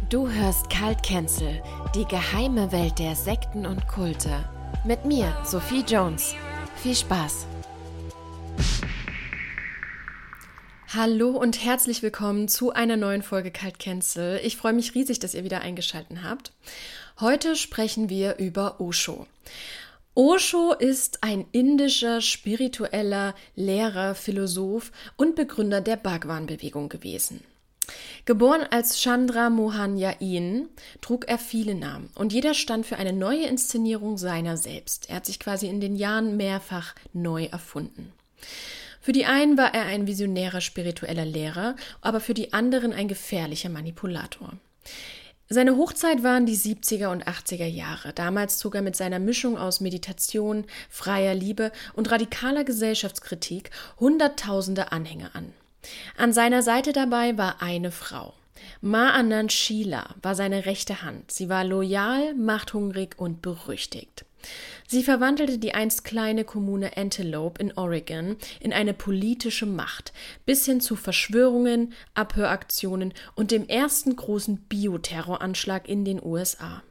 Du hörst Cult Cancel, die geheime Welt der Sekten und Kulte. Mit mir, Sophie Jones. Viel Spaß! Hallo und herzlich willkommen zu einer neuen Folge Cult Cancel. Ich freue mich riesig, dass ihr wieder eingeschaltet habt. Heute sprechen wir über Osho. Osho ist ein indischer, spiritueller Lehrer, Philosoph und Begründer der Bhagwan-Bewegung gewesen. Geboren als Chandra Mohan Jain, trug er viele Namen und jeder stand für eine neue Inszenierung seiner selbst. Er hat sich quasi in den Jahren mehrfach neu erfunden. Für die einen war er ein visionärer spiritueller Lehrer, aber für die anderen ein gefährlicher Manipulator. Seine Hochzeit waren die 70er und 80er Jahre. Damals zog er mit seiner Mischung aus Meditation, freier Liebe und radikaler Gesellschaftskritik Hunderttausende Anhänger an. An seiner Seite dabei war eine Frau. Ma Anand Sheela war seine rechte Hand. Sie war loyal, machthungrig und berüchtigt. Sie verwandelte die einst kleine Kommune Antelope in Oregon in eine politische Macht, bis hin zu Verschwörungen, Abhöraktionen und dem ersten großen Bioterroranschlag in den USA.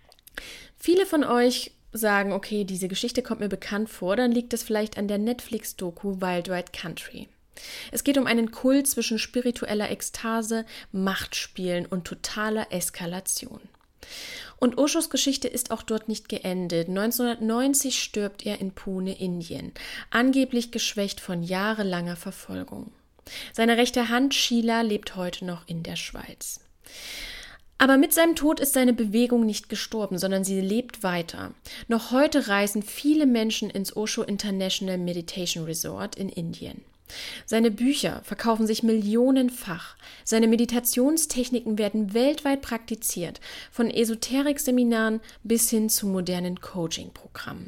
Viele von euch sagen, okay, diese Geschichte kommt mir bekannt vor, dann liegt es vielleicht an der Netflix-Doku Wild Wild Country. Es geht um einen Kult zwischen spiritueller Ekstase, Machtspielen und totaler Eskalation. Und Oshos Geschichte ist auch dort nicht geendet. 1990 stirbt er in Pune, Indien, angeblich geschwächt von jahrelanger Verfolgung. Seine rechte Hand Sheela lebt heute noch in der Schweiz. Aber mit seinem Tod ist seine Bewegung nicht gestorben, sondern sie lebt weiter. Noch heute reisen viele Menschen ins Osho International Meditation Resort in Indien. Seine Bücher verkaufen sich millionenfach. Seine Meditationstechniken werden weltweit praktiziert, von Esoterik-Seminaren bis hin zu modernen Coaching-Programmen.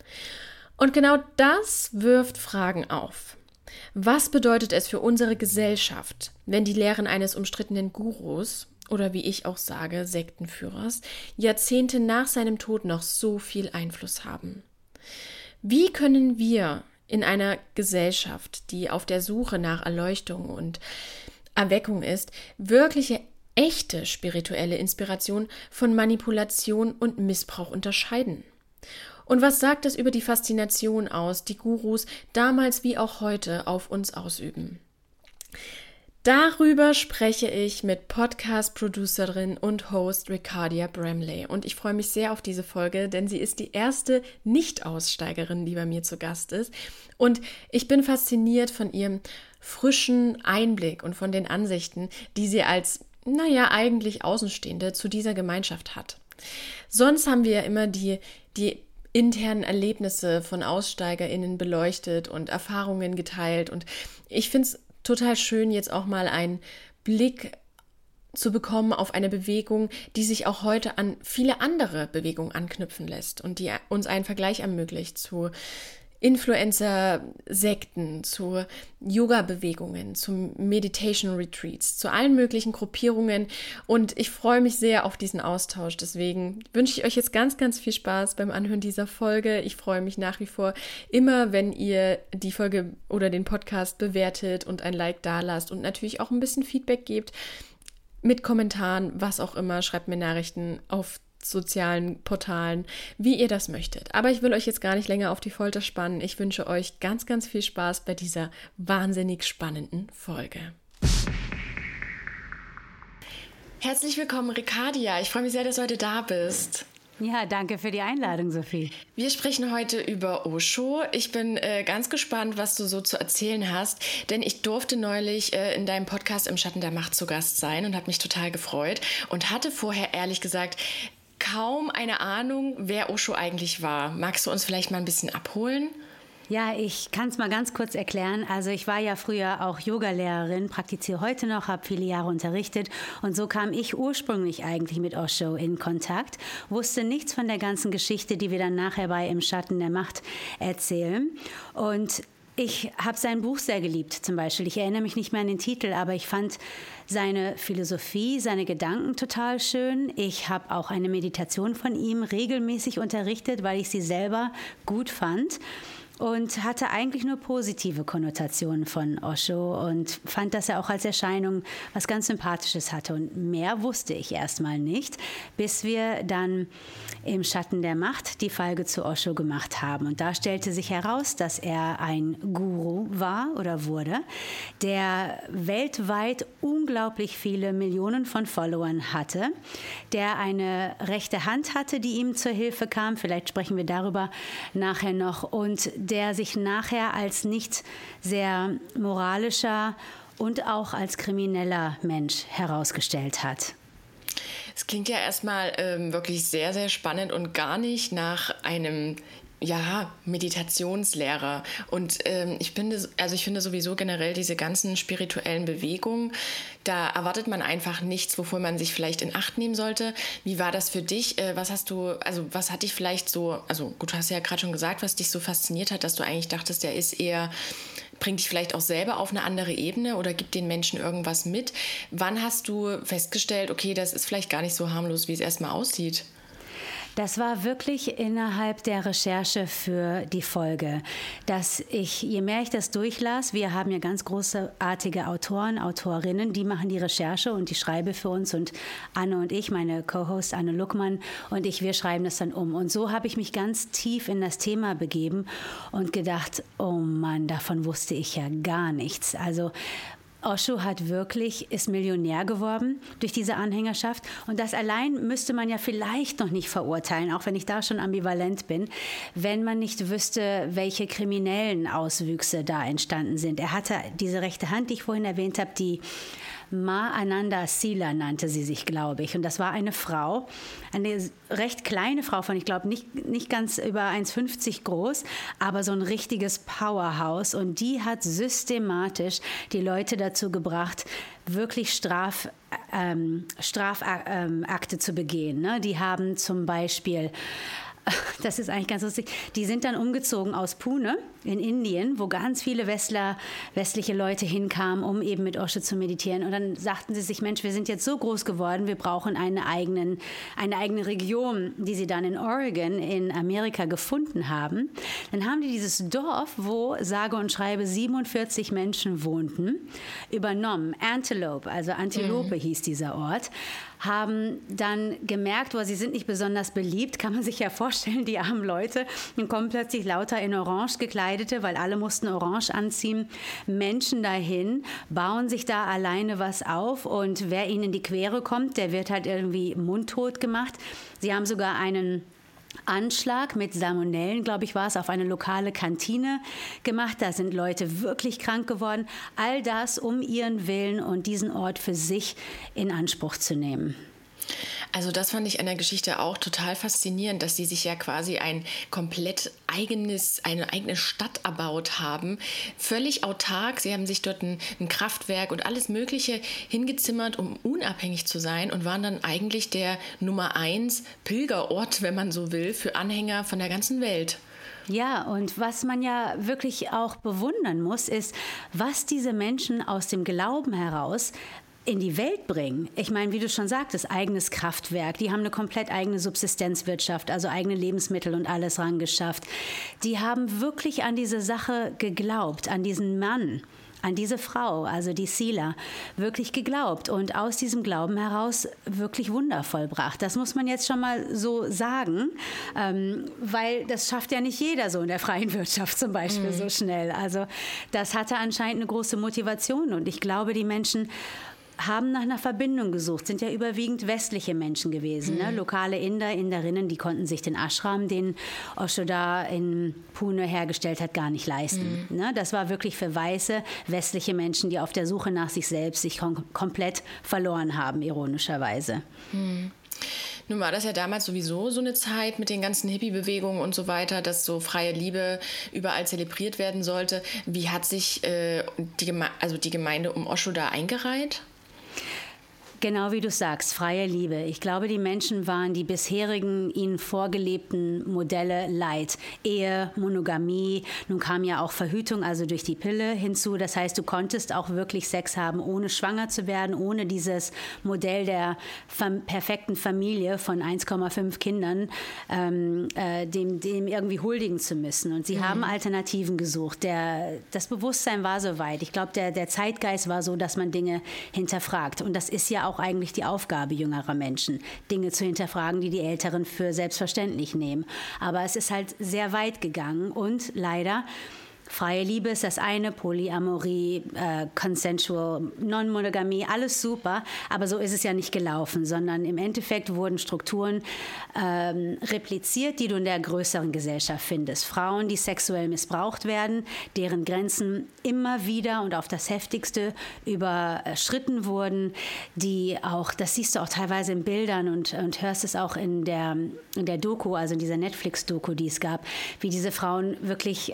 Und genau das wirft Fragen auf. Was bedeutet es für unsere Gesellschaft, wenn die Lehren eines umstrittenen Gurus oder wie ich auch sage, Sektenführers, Jahrzehnte nach seinem Tod noch so viel Einfluss haben? Wie können wir in einer Gesellschaft, die auf der Suche nach Erleuchtung und Erweckung ist, wirkliche, echte spirituelle Inspiration von Manipulation und Missbrauch unterscheiden? Und was sagt es über die Faszination aus, die Gurus damals wie auch heute auf uns ausüben? Darüber spreche ich mit Podcast-Producerin und Host Ricardia Bramley und ich freue mich sehr auf diese Folge, denn sie ist die erste Nicht-Aussteigerin, die bei mir zu Gast ist und ich bin fasziniert von ihrem frischen Einblick und von den Ansichten, die sie als, eigentlich Außenstehende zu dieser Gemeinschaft hat. Sonst haben wir ja immer die internen Erlebnisse von AussteigerInnen beleuchtet und Erfahrungen geteilt und ich finde es total schön, jetzt auch mal einen Blick zu bekommen auf eine Bewegung, die sich auch heute an viele andere Bewegungen anknüpfen lässt und die uns einen Vergleich ermöglicht zu Influencer-Sekten, zu Yoga-Bewegungen, zu Meditation-Retreats, zu allen möglichen Gruppierungen und ich freue mich sehr auf diesen Austausch. Deswegen wünsche ich euch jetzt ganz, ganz viel Spaß beim Anhören dieser Folge. Ich freue mich nach wie vor immer, wenn ihr die Folge oder den Podcast bewertet und ein Like dalasst und natürlich auch ein bisschen Feedback gebt mit Kommentaren, was auch immer. Schreibt mir Nachrichten auf sozialen Portalen, wie ihr das möchtet. Aber ich will euch jetzt gar nicht länger auf die Folter spannen. Ich wünsche euch ganz, ganz viel Spaß bei dieser wahnsinnig spannenden Folge. Herzlich willkommen, Ricardia. Ich freue mich sehr, dass du heute da bist. Ja, danke für die Einladung, Sophie. Wir sprechen heute über Osho. Ich bin ganz gespannt, was du so zu erzählen hast, denn ich durfte neulich in deinem Podcast Im Schatten der Macht zu Gast sein und habe mich total gefreut und hatte vorher ehrlich gesagt kaum eine Ahnung, wer Osho eigentlich war. Magst du uns vielleicht mal ein bisschen abholen? Ja, ich kann es mal ganz kurz erklären. Also ich war ja früher auch Yogalehrerin, praktiziere heute noch, habe viele Jahre unterrichtet und so kam ich ursprünglich eigentlich mit Osho in Kontakt, wusste nichts von der ganzen Geschichte, die wir dann nachher bei Im Schatten der Macht erzählen und ich habe sein Buch sehr geliebt zum Beispiel. Ich erinnere mich nicht mehr an den Titel, aber ich fand seine Philosophie, seine Gedanken total schön. Ich habe auch eine Meditation von ihm regelmäßig unterrichtet, weil ich sie selber gut fand. und hatte eigentlich nur positive Konnotationen von Osho und fand, dass er auch als Erscheinung was ganz Sympathisches hatte. Und mehr wusste ich erstmal nicht, bis wir dann im Schatten der Macht die Folge zu Osho gemacht haben. Und da stellte sich heraus, dass er ein Guru war oder wurde, der weltweit unglaublich viele Millionen von Followern hatte, der eine rechte Hand hatte, die ihm zur Hilfe kam. Vielleicht sprechen wir darüber nachher noch. Und der sich nachher als nicht sehr moralischer und auch als krimineller Mensch herausgestellt hat. Es klingt ja erstmal wirklich sehr, sehr spannend und gar nicht nach einem Meditationslehrer. Und ich finde sowieso generell diese ganzen spirituellen Bewegungen, da erwartet man einfach nichts, wovor man sich vielleicht in Acht nehmen sollte. Wie war das für dich? Was hat dich vielleicht so, also gut, du hast ja gerade schon gesagt, was dich so fasziniert hat, dass du eigentlich dachtest, bringt dich vielleicht auch selber auf eine andere Ebene oder gibt den Menschen irgendwas mit. Wann hast du festgestellt, okay, das ist vielleicht gar nicht so harmlos, wie es erstmal aussieht? Das war wirklich innerhalb der Recherche für die Folge, dass je mehr ich das durchlas, wir haben ja ganz großartige Autoren, Autorinnen, die machen die Recherche und die schreiben für uns und Anne und ich, meine Co-Host Anne Luckmann und ich, wir schreiben das dann um. Und so habe ich mich ganz tief in das Thema begeben und gedacht, oh Mann, davon wusste ich ja gar nichts. Also Osho ist Millionär geworden durch diese Anhängerschaft. Und das allein müsste man ja vielleicht noch nicht verurteilen, auch wenn ich da schon ambivalent bin, wenn man nicht wüsste, welche kriminellen Auswüchse da entstanden sind. Er hatte diese rechte Hand, die ich vorhin erwähnt habe, die Ma Ananda Sila nannte sie sich, glaube ich. Und das war eine Frau, eine recht kleine Frau von, ich glaube, nicht ganz über 1,50 groß, aber so ein richtiges Powerhouse. Und die hat systematisch die Leute dazu gebracht, wirklich Strafakte zu begehen. Ne? Die haben zum Beispiel... Das ist eigentlich ganz lustig. Die sind dann umgezogen aus Pune in Indien, wo ganz viele westliche Leute hinkamen, um eben mit Osho zu meditieren. Und dann sagten sie sich, Mensch, wir sind jetzt so groß geworden, wir brauchen eine eigene Region, die sie dann in Oregon in Amerika gefunden haben. Dann haben die dieses Dorf, wo sage und schreibe 47 Menschen wohnten, übernommen. Antelope, also Antilope hieß dieser Ort. Haben dann gemerkt, sie sind nicht besonders beliebt, kann man sich ja vorstellen, die armen Leute. Dann kommen plötzlich lauter in Orange gekleidete, weil alle mussten Orange anziehen, Menschen dahin, bauen sich da alleine was auf und wer ihnen in die Quere kommt, der wird halt irgendwie mundtot gemacht. Sie haben sogar einen Anschlag mit Salmonellen, glaube ich, war es, auf eine lokale Kantine gemacht. Da sind Leute wirklich krank geworden. All das um ihren Willen und diesen Ort für sich in Anspruch zu nehmen. Also das fand ich an der Geschichte auch total faszinierend, dass sie sich ja quasi eine eigene Stadt erbaut haben. Völlig autark. Sie haben sich dort ein Kraftwerk und alles Mögliche hingezimmert, um unabhängig zu sein und waren dann eigentlich der Nummer 1 Pilgerort, wenn man so will, für Anhänger von der ganzen Welt. Ja, und was man ja wirklich auch bewundern muss, ist, was diese Menschen aus dem Glauben heraus in die Welt bringen. Ich meine, wie du schon sagtest, eigenes Kraftwerk. Die haben eine komplett eigene Subsistenzwirtschaft, also eigene Lebensmittel und alles rangeschafft. Die haben wirklich an diese Sache geglaubt, an diesen Mann, an diese Frau, also die Sila, wirklich geglaubt und aus diesem Glauben heraus wirklich Wunder vollbracht. Das muss man jetzt schon mal so sagen, weil das schafft ja nicht jeder so in der freien Wirtschaft zum Beispiel so schnell. Also das hatte anscheinend eine große Motivation und ich glaube, die Menschen haben nach einer Verbindung gesucht, sind ja überwiegend westliche Menschen gewesen. Ne? Lokale Inderinnen, die konnten sich den Ashram, den Osho da in Pune hergestellt hat, gar nicht leisten. Ne? Das war wirklich für weiße, westliche Menschen, die auf der Suche nach sich selbst sich komplett verloren haben, ironischerweise. Nun war das ja damals sowieso so eine Zeit mit den ganzen Hippie-Bewegungen und so weiter, dass so freie Liebe überall zelebriert werden sollte. Wie hat sich die Gemeinde um Osho da eingereiht? Genau wie du sagst, freie Liebe. Ich glaube, die Menschen waren die bisherigen ihnen vorgelebten Modelle leid. Ehe, Monogamie, nun kam ja auch Verhütung, also durch die Pille hinzu. Das heißt, du konntest auch wirklich Sex haben, ohne schwanger zu werden, ohne dieses Modell der perfekten Familie von 1,5 Kindern, dem irgendwie huldigen zu müssen. Und sie haben Alternativen gesucht. Das Bewusstsein war so weit. Ich glaube, der Zeitgeist war so, dass man Dinge hinterfragt. Und das ist ja auch eigentlich die Aufgabe jüngerer Menschen, Dinge zu hinterfragen, die Älteren für selbstverständlich nehmen. Aber es ist halt sehr weit gegangen und leider freie Liebe ist das eine, Polyamorie, Consensual, Non-Monogamie, alles super, aber so ist es ja nicht gelaufen, sondern im Endeffekt wurden Strukturen repliziert, die du in der größeren Gesellschaft findest. Frauen, die sexuell missbraucht werden, deren Grenzen immer wieder und auf das Heftigste überschritten wurden, die auch, das siehst du auch teilweise in Bildern und hörst es auch in der Doku, also in dieser Netflix-Doku, die es gab, wie diese Frauen wirklich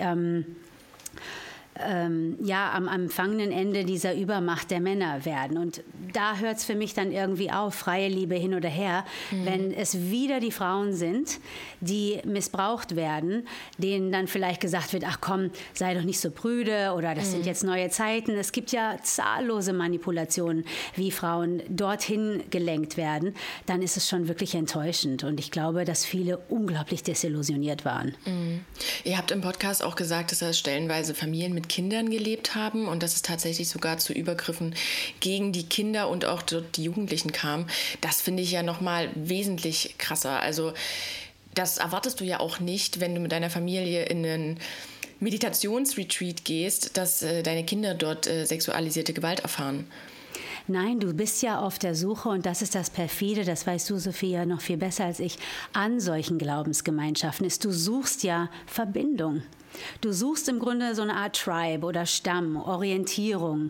am empfangenen Ende dieser Übermacht der Männer werden. Und da hört es für mich dann irgendwie auf, freie Liebe hin oder her, wenn es wieder die Frauen sind, die missbraucht werden, denen dann vielleicht gesagt wird, ach komm, sei doch nicht so prüde oder das sind jetzt neue Zeiten. Es gibt ja zahllose Manipulationen, wie Frauen dorthin gelenkt werden. Dann ist es schon wirklich enttäuschend. Und ich glaube, dass viele unglaublich desillusioniert waren. Ihr habt im Podcast auch gesagt, dass das stellenweise Familien mit Kindern gelebt haben und dass es tatsächlich sogar zu Übergriffen gegen die Kinder und auch die Jugendlichen kam. Das finde ich ja nochmal wesentlich krasser. Also das erwartest du ja auch nicht, wenn du mit deiner Familie in einen Meditationsretreat gehst, dass deine Kinder dort sexualisierte Gewalt erfahren. Nein, du bist ja auf der Suche, und das ist das Perfide, das weißt du, Sophia, noch viel besser als ich, an solchen Glaubensgemeinschaften ist, du suchst ja Verbindung. Du suchst im Grunde so eine Art Tribe oder Stamm, Orientierung,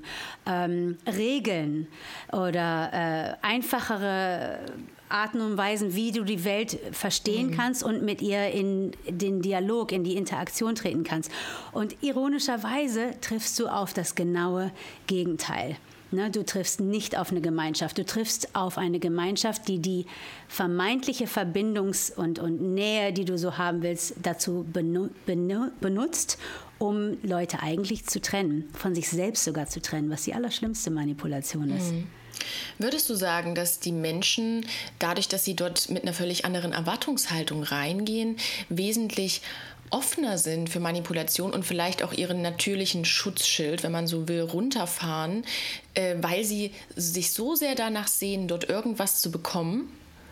Regeln oder einfachere Arten und Weisen, wie du die Welt verstehen kannst und mit ihr in den Dialog, in die Interaktion treten kannst. Und ironischerweise triffst du auf das genaue Gegenteil. Ne, du triffst nicht auf eine Gemeinschaft, du triffst auf eine Gemeinschaft, die die vermeintliche Verbindungs- und Nähe, die du so haben willst, dazu benutzt, um Leute eigentlich zu trennen, von sich selbst sogar zu trennen, was die allerschlimmste Manipulation ist. Würdest du sagen, dass die Menschen, dadurch, dass sie dort mit einer völlig anderen Erwartungshaltung reingehen, wesentlich offener sind für Manipulation und vielleicht auch ihren natürlichen Schutzschild, wenn man so will, runterfahren, weil sie sich so sehr danach sehen, dort irgendwas zu bekommen?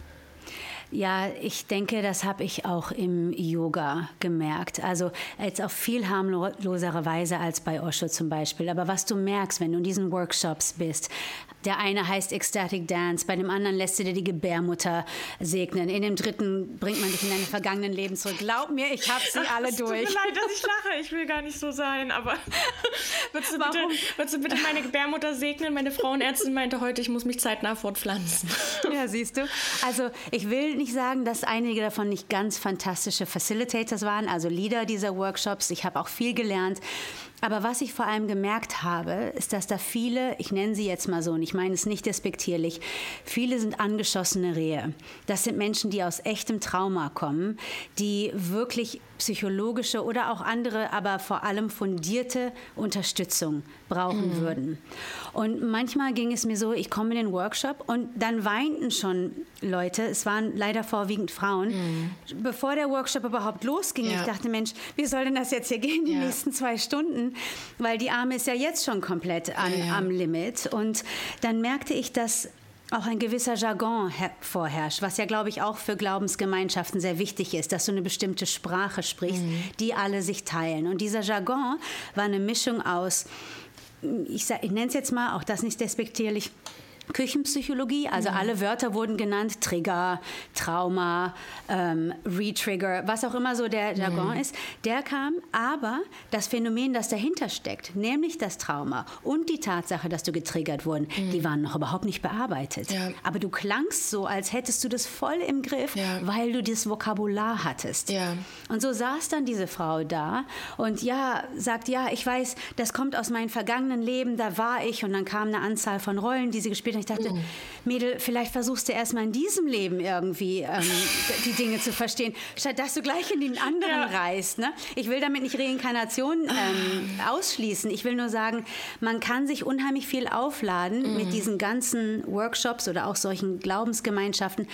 Ja, ich denke, das habe ich auch im Yoga gemerkt. Also jetzt auf viel harmlosere Weise als bei Osho zum Beispiel. Aber was du merkst, wenn du in diesen Workshops bist, der eine heißt Ecstatic Dance, bei dem anderen lässt du dir die Gebärmutter segnen, in dem dritten bringt man dich in deine vergangenen Leben zurück. Glaub mir, ich habe sie alle durch. Es tut mir leid, dass ich lache. Ich will gar nicht so sein, aber würdest du bitte meine Gebärmutter segnen? Meine Frauenärztin meinte heute, ich muss mich zeitnah fortpflanzen. Ja, siehst du. Also ich will nicht sagen, dass einige davon nicht ganz fantastische Facilitators waren, also Leader dieser Workshops. Ich habe auch viel gelernt. Aber was ich vor allem gemerkt habe, ist, dass da viele, ich nenne sie jetzt mal so, und ich meine es nicht despektierlich, viele sind angeschossene Rehe. Das sind Menschen, die aus echtem Trauma kommen, die wirklich psychologische oder auch andere, aber vor allem fundierte Unterstützung brauchen würden. Und manchmal ging es mir so, ich komme in den Workshop und dann weinten schon Leute, es waren leider vorwiegend Frauen, bevor der Workshop überhaupt losging. Ja. Ich dachte, Mensch, wie soll denn das jetzt hier gehen, die nächsten 2 Stunden? Weil die Arme ist ja jetzt schon komplett am Limit. Und dann merkte ich, dass auch ein gewisser Jargon vorherrscht, was ja, glaube ich, auch für Glaubensgemeinschaften sehr wichtig ist, dass du eine bestimmte Sprache sprichst, die alle sich teilen. Und dieser Jargon war eine Mischung aus, ich nenne es jetzt mal, auch das nicht despektierlich, Küchenpsychologie, also alle Wörter wurden genannt, Trigger, Trauma, Retrigger, was auch immer so der Jargon ist, der kam, aber das Phänomen, das dahinter steckt, nämlich das Trauma und die Tatsache, dass du getriggert wurden, die waren noch überhaupt nicht bearbeitet. Ja. Aber du klangst so, als hättest du das voll im Griff, weil du das Vokabular hattest. Ja. Und so saß dann diese Frau da und sagt, ja, ich weiß, das kommt aus meinem vergangenen Leben, da war ich, und dann kam eine Anzahl von Rollen, die sie gespielt und ich dachte, Mädel, vielleicht versuchst du erstmal in diesem Leben irgendwie die Dinge zu verstehen, statt dass du gleich in den anderen reist. Ne? Ich will damit nicht Reinkarnation ausschließen. Ich will nur sagen, man kann sich unheimlich viel aufladen mit diesen ganzen Workshops oder auch solchen Glaubensgemeinschaften,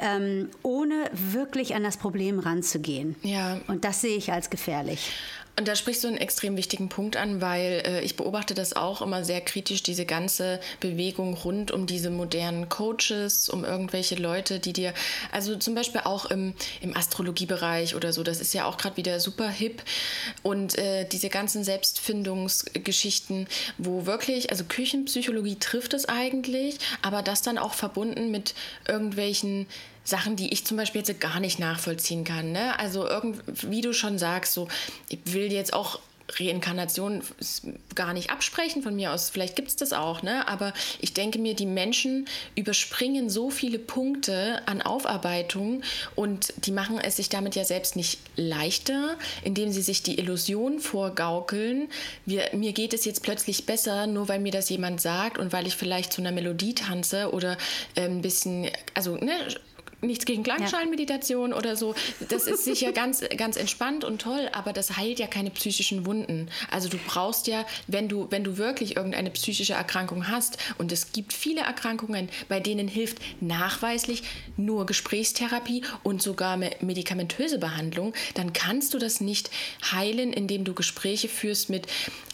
ohne wirklich an das Problem ranzugehen. Ja. Und das sehe ich als gefährlich. Und da sprichst du einen extrem wichtigen Punkt an, weil ich beobachte das auch immer sehr kritisch, diese ganze Bewegung rund um diese modernen Coaches, um irgendwelche Leute, die dir, also zum Beispiel auch im Astrologiebereich oder so, das ist ja auch gerade wieder super hip, und diese ganzen Selbstfindungsgeschichten, wo wirklich, also Küchenpsychologie trifft es eigentlich, aber das dann auch verbunden mit irgendwelchen Sachen, die ich zum Beispiel jetzt gar nicht nachvollziehen kann. Ne? Also wie du schon sagst, so, ich will jetzt auch Reinkarnation gar nicht absprechen von mir aus. Vielleicht gibt es das auch, ne? Aber ich denke mir, die Menschen überspringen so viele Punkte an Aufarbeitung und die machen es sich damit ja selbst nicht leichter, indem sie sich die Illusion vorgaukeln. Mir geht es jetzt plötzlich besser, nur weil mir das jemand sagt und weil ich vielleicht zu einer Melodie tanze oder ein bisschen, also ne, nichts gegen Klangschalenmeditation oder so. Das ist sicher ganz, ganz entspannt und toll, aber das heilt ja keine psychischen Wunden. Also du brauchst ja, wenn du wirklich irgendeine psychische Erkrankung hast, und es gibt viele Erkrankungen, bei denen hilft nachweislich nur Gesprächstherapie und sogar medikamentöse Behandlung, dann kannst du das nicht heilen, indem du Gespräche führst mit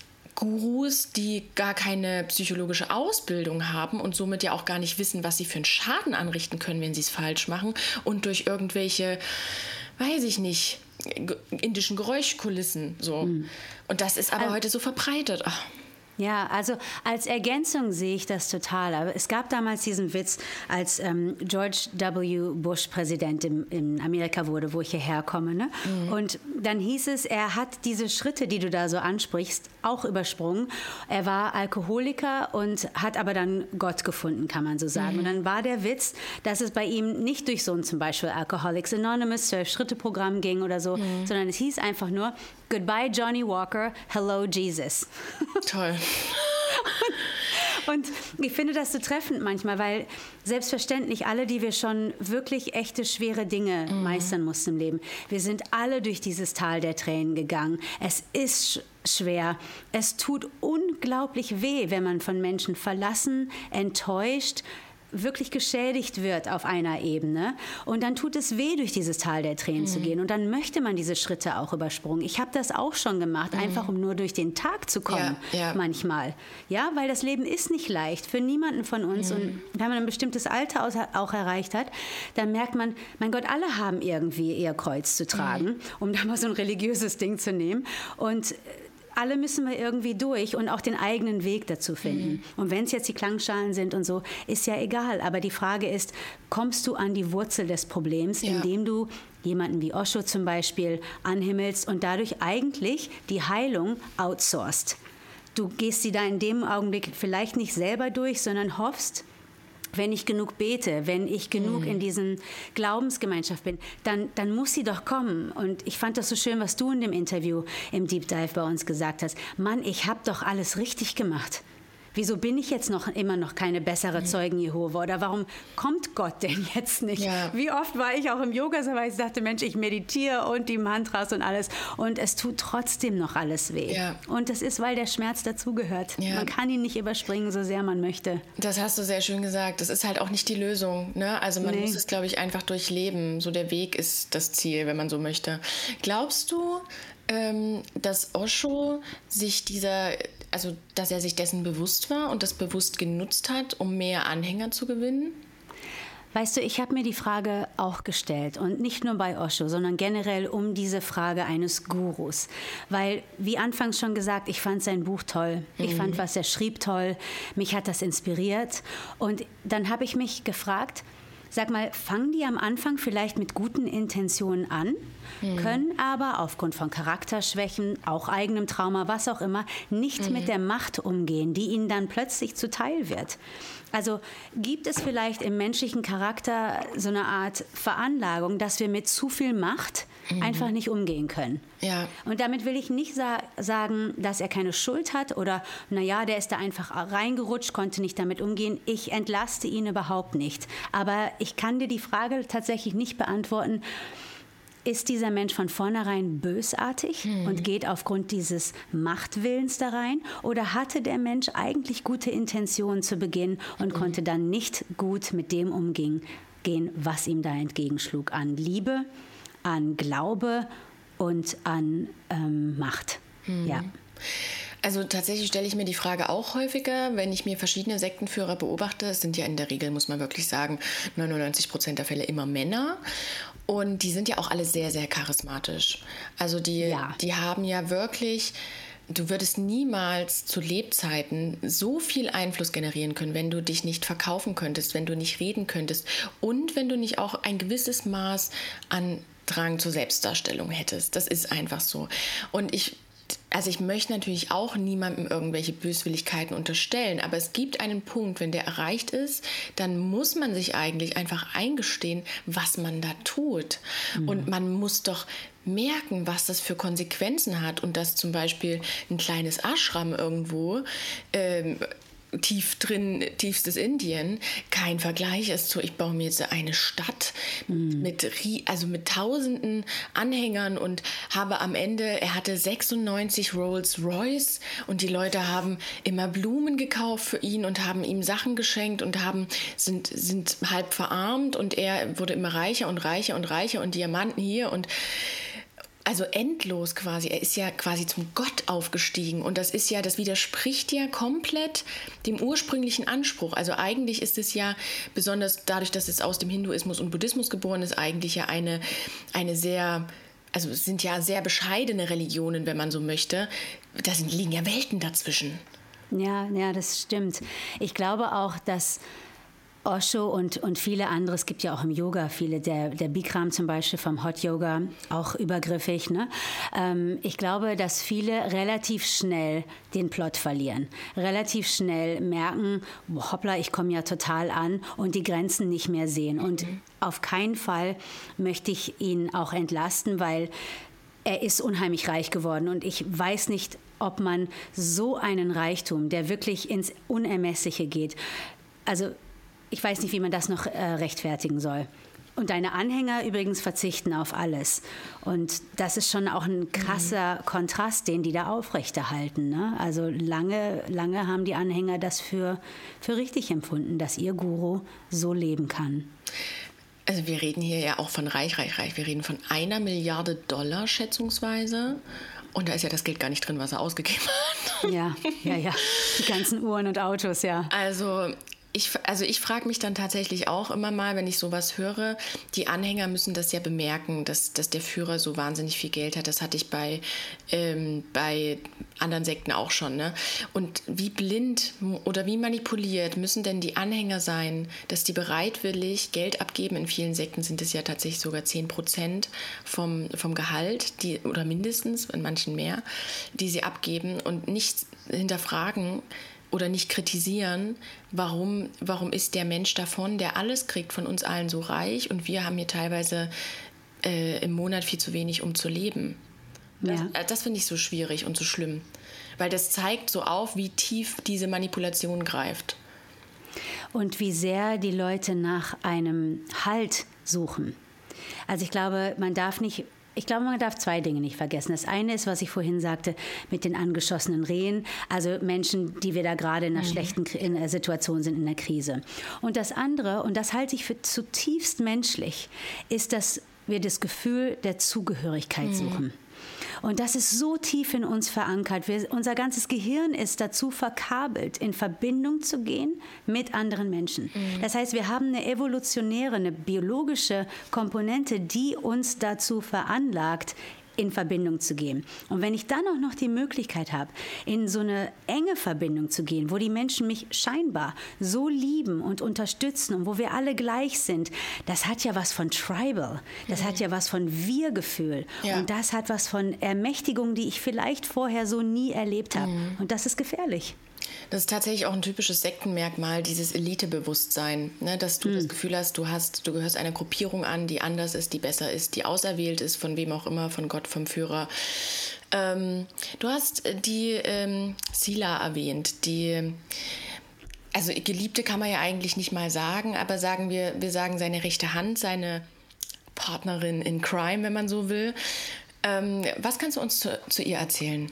Gurus, die gar keine psychologische Ausbildung haben und somit ja auch gar nicht wissen, was sie für einen Schaden anrichten können, wenn sie es falsch machen, und durch irgendwelche, weiß ich nicht, indischen Geräuschkulissen so. Und das ist aber heute so verbreitet. Ach. Ja, also als Ergänzung sehe ich das total. Aber es gab damals diesen Witz, als George W. Bush Präsident in Amerika wurde, wo ich hierher komme. Ne? Und dann hieß es, er hat diese Schritte, die du da so ansprichst, auch übersprungen. Er war Alkoholiker und hat aber dann Gott gefunden, kann man so sagen. Und dann war der Witz, dass es bei ihm nicht durch so ein zum Beispiel Alcoholics Anonymous 12-Schritte-Programm ging oder so, sondern es hieß einfach nur Goodbye Johnny Walker, hello Jesus. Toll. Und ich finde das so treffend manchmal, weil selbstverständlich alle, die wir schon wirklich echte, schwere Dinge meistern mussten im Leben, wir sind alle durch dieses Tal der Tränen gegangen. Es ist schwer. Es tut unglaublich weh, wenn man von Menschen verlassen, enttäuscht, wirklich geschädigt wird auf einer Ebene. Und dann tut es weh, durch dieses Tal der Tränen zu gehen. Und dann möchte man diese Schritte auch übersprungen. Ich habe das auch schon gemacht, einfach um nur durch den Tag zu kommen, manchmal. Ja, weil das Leben ist nicht leicht für niemanden von uns. Und wenn man ein bestimmtes Alter auch erreicht hat, dann merkt man, mein Gott, alle haben irgendwie ihr Kreuz zu tragen, um da mal so ein religiöses Ding zu nehmen. Und alle müssen wir irgendwie durch und auch den eigenen Weg dazu finden. Und wenn es jetzt die Klangschalen sind und so, ist ja egal. Aber die Frage ist, kommst du an die Wurzel des Problems, indem du jemanden wie Osho zum Beispiel anhimmelst und dadurch eigentlich die Heilung outsourced. Du gehst sie da in dem Augenblick vielleicht nicht selber durch, sondern hoffst, wenn ich genug bete, wenn ich genug in diesen Glaubensgemeinschaft bin, dann muss sie doch kommen. Und ich fand das so schön, was du in dem Interview im Deep Dive bei uns gesagt hast. Mann, ich habe doch alles richtig gemacht. Wieso bin ich jetzt immer noch keine bessere Zeugen Jehova? Oder warum kommt Gott denn jetzt nicht? Ja. Wie oft war ich auch im Yoga, weil ich dachte, Mensch, ich meditiere und die Mantras und alles. Und es tut trotzdem noch alles weh. Ja. Und das ist, weil der Schmerz dazugehört. Ja. Man kann ihn nicht überspringen, so sehr man möchte. Das hast du sehr schön gesagt. Das ist halt auch nicht die Lösung. Ne? Also man muss es, glaube ich, einfach durchleben. So der Weg ist das Ziel, wenn man so möchte. Glaubst du, dass Osho sich dass er sich dessen bewusst war und das bewusst genutzt hat, um mehr Anhänger zu gewinnen? Weißt du, ich habe mir die Frage auch gestellt und nicht nur bei Osho, sondern generell um diese Frage eines Gurus. Weil, wie anfangs schon gesagt, ich fand sein Buch toll. Ich fand, was er schrieb, toll. Mich hat das inspiriert. Und dann habe ich mich gefragt, sag mal, fangen die am Anfang vielleicht mit guten Intentionen an, können aber aufgrund von Charakterschwächen, auch eigenem Trauma, was auch immer, nicht mit der Macht umgehen, die ihnen dann plötzlich zuteil wird. Also gibt es vielleicht im menschlichen Charakter so eine Art Veranlagung, dass wir mit zu viel Macht einfach nicht umgehen können. Ja. Und damit will ich nicht sagen, dass er keine Schuld hat oder, naja, der ist da einfach reingerutscht, konnte nicht damit umgehen. Ich entlaste ihn überhaupt nicht. Aber ich kann dir die Frage tatsächlich nicht beantworten, ist dieser Mensch von vornherein bösartig und geht aufgrund dieses Machtwillens da rein? Oder hatte der Mensch eigentlich gute Intentionen zu Beginn und konnte dann nicht gut mit dem umgehen, was ihm da entgegenschlug an Liebe, an Glaube und an Macht? Ja. Also tatsächlich stelle ich mir die Frage auch häufiger, wenn ich mir verschiedene Sektenführer beobachte. Es sind ja in der Regel, muss man wirklich sagen, 99% der Fälle immer Männer. Und die sind ja auch alle sehr, sehr charismatisch. Also die haben ja wirklich... Du würdest niemals zu Lebzeiten so viel Einfluss generieren können, wenn du dich nicht verkaufen könntest, wenn du nicht reden könntest und wenn du nicht auch ein gewisses Maß an Drang zur Selbstdarstellung hättest. Das ist einfach so. Und ich möchte natürlich auch niemandem irgendwelche Böswilligkeiten unterstellen, aber es gibt einen Punkt, wenn der erreicht ist, dann muss man sich eigentlich einfach eingestehen, was man da tut. Und man muss doch merken, was das für Konsequenzen hat und dass zum Beispiel ein kleines Ashram irgendwo tiefstes Indien kein Vergleich ist zu, ich baue mir jetzt eine Stadt mit tausenden Anhängern und habe am Ende, er hatte 96 Rolls-Royce und die Leute haben immer Blumen gekauft für ihn und haben ihm Sachen geschenkt und sind halb verarmt und er wurde immer reicher und reicher und reicher und Diamanten hier und also endlos quasi. Er ist ja quasi zum Gott aufgestiegen und das widerspricht ja komplett dem ursprünglichen Anspruch. Also eigentlich ist es ja, besonders dadurch, dass es aus dem Hinduismus und Buddhismus geboren ist, eigentlich ja eine sehr, also es sind ja sehr bescheidene Religionen, wenn man so möchte. Liegen ja Welten dazwischen. Ja, das stimmt. Ich glaube auch, dass Osho und viele andere, es gibt ja auch im Yoga viele, der Bikram zum Beispiel vom Hot Yoga, auch übergriffig. Ne? Ich glaube, dass viele relativ schnell den Plot verlieren, relativ schnell merken, hoppla, ich komme ja total an und die Grenzen nicht mehr sehen. Und auf keinen Fall möchte ich ihn auch entlasten, weil er ist unheimlich reich geworden und ich weiß nicht, ob man so einen Reichtum, der wirklich ins Unermessliche geht, also ich weiß nicht, wie man das noch rechtfertigen soll. Und deine Anhänger übrigens verzichten auf alles. Und das ist schon auch ein krasser Kontrast, den die da aufrechterhalten. Ne? Also lange haben die Anhänger das für richtig empfunden, dass ihr Guru so leben kann. Also wir reden hier ja auch von reich. Wir reden von $1 Milliarde schätzungsweise. Und da ist ja das Geld gar nicht drin, was er ausgegeben hat. Ja. Die ganzen Uhren und Autos, ja. Also ich frage mich dann tatsächlich auch immer mal, wenn ich sowas höre, die Anhänger müssen das ja bemerken, dass der Führer so wahnsinnig viel Geld hat. Das hatte ich bei anderen Sekten auch schon. Ne? Und wie blind oder wie manipuliert müssen denn die Anhänger sein, dass die bereitwillig Geld abgeben? In vielen Sekten sind es ja tatsächlich sogar 10% vom Gehalt, oder mindestens, in manchen mehr, die sie abgeben und nicht hinterfragen, oder nicht kritisieren, warum ist der Mensch davon, der alles kriegt, von uns allen so reich und wir haben hier teilweise im Monat viel zu wenig, um zu leben. Das finde ich so schwierig und so schlimm, weil das zeigt so auf, wie tief diese Manipulation greift. Und wie sehr die Leute nach einem Halt suchen. Also ich glaube, man darf zwei Dinge nicht vergessen. Das eine ist, was ich vorhin sagte, mit den angeschossenen Rehen, also Menschen, die wir da gerade in einer schlechten Situation sind, in der Krise. Und das andere, und das halte ich für zutiefst menschlich, ist, dass wir das Gefühl der Zugehörigkeit suchen. Und das ist so tief in uns verankert. Unser ganzes Gehirn ist dazu verkabelt, in Verbindung zu gehen mit anderen Menschen. Das heißt, wir haben eine evolutionäre, eine biologische Komponente, die uns dazu veranlagt, in Verbindung zu gehen. Und wenn ich dann auch noch die Möglichkeit habe, in so eine enge Verbindung zu gehen, wo die Menschen mich scheinbar so lieben und unterstützen und wo wir alle gleich sind, das hat ja was von Tribal, das hat ja was von Wir-Gefühl und das hat was von Ermächtigung, die ich vielleicht vorher so nie erlebt habe. Und das ist gefährlich. Das ist tatsächlich auch ein typisches Sektenmerkmal, dieses Elitebewusstsein, ne? Dass du das Gefühl hast, du gehörst einer Gruppierung an, die anders ist, die besser ist, die auserwählt ist, von wem auch immer, von Gott, vom Führer. Du hast die Sila erwähnt, also Geliebte kann man ja eigentlich nicht mal sagen, aber wir sagen seine rechte Hand, seine Partnerin in Crime, wenn man so will. Was kannst du uns zu ihr erzählen?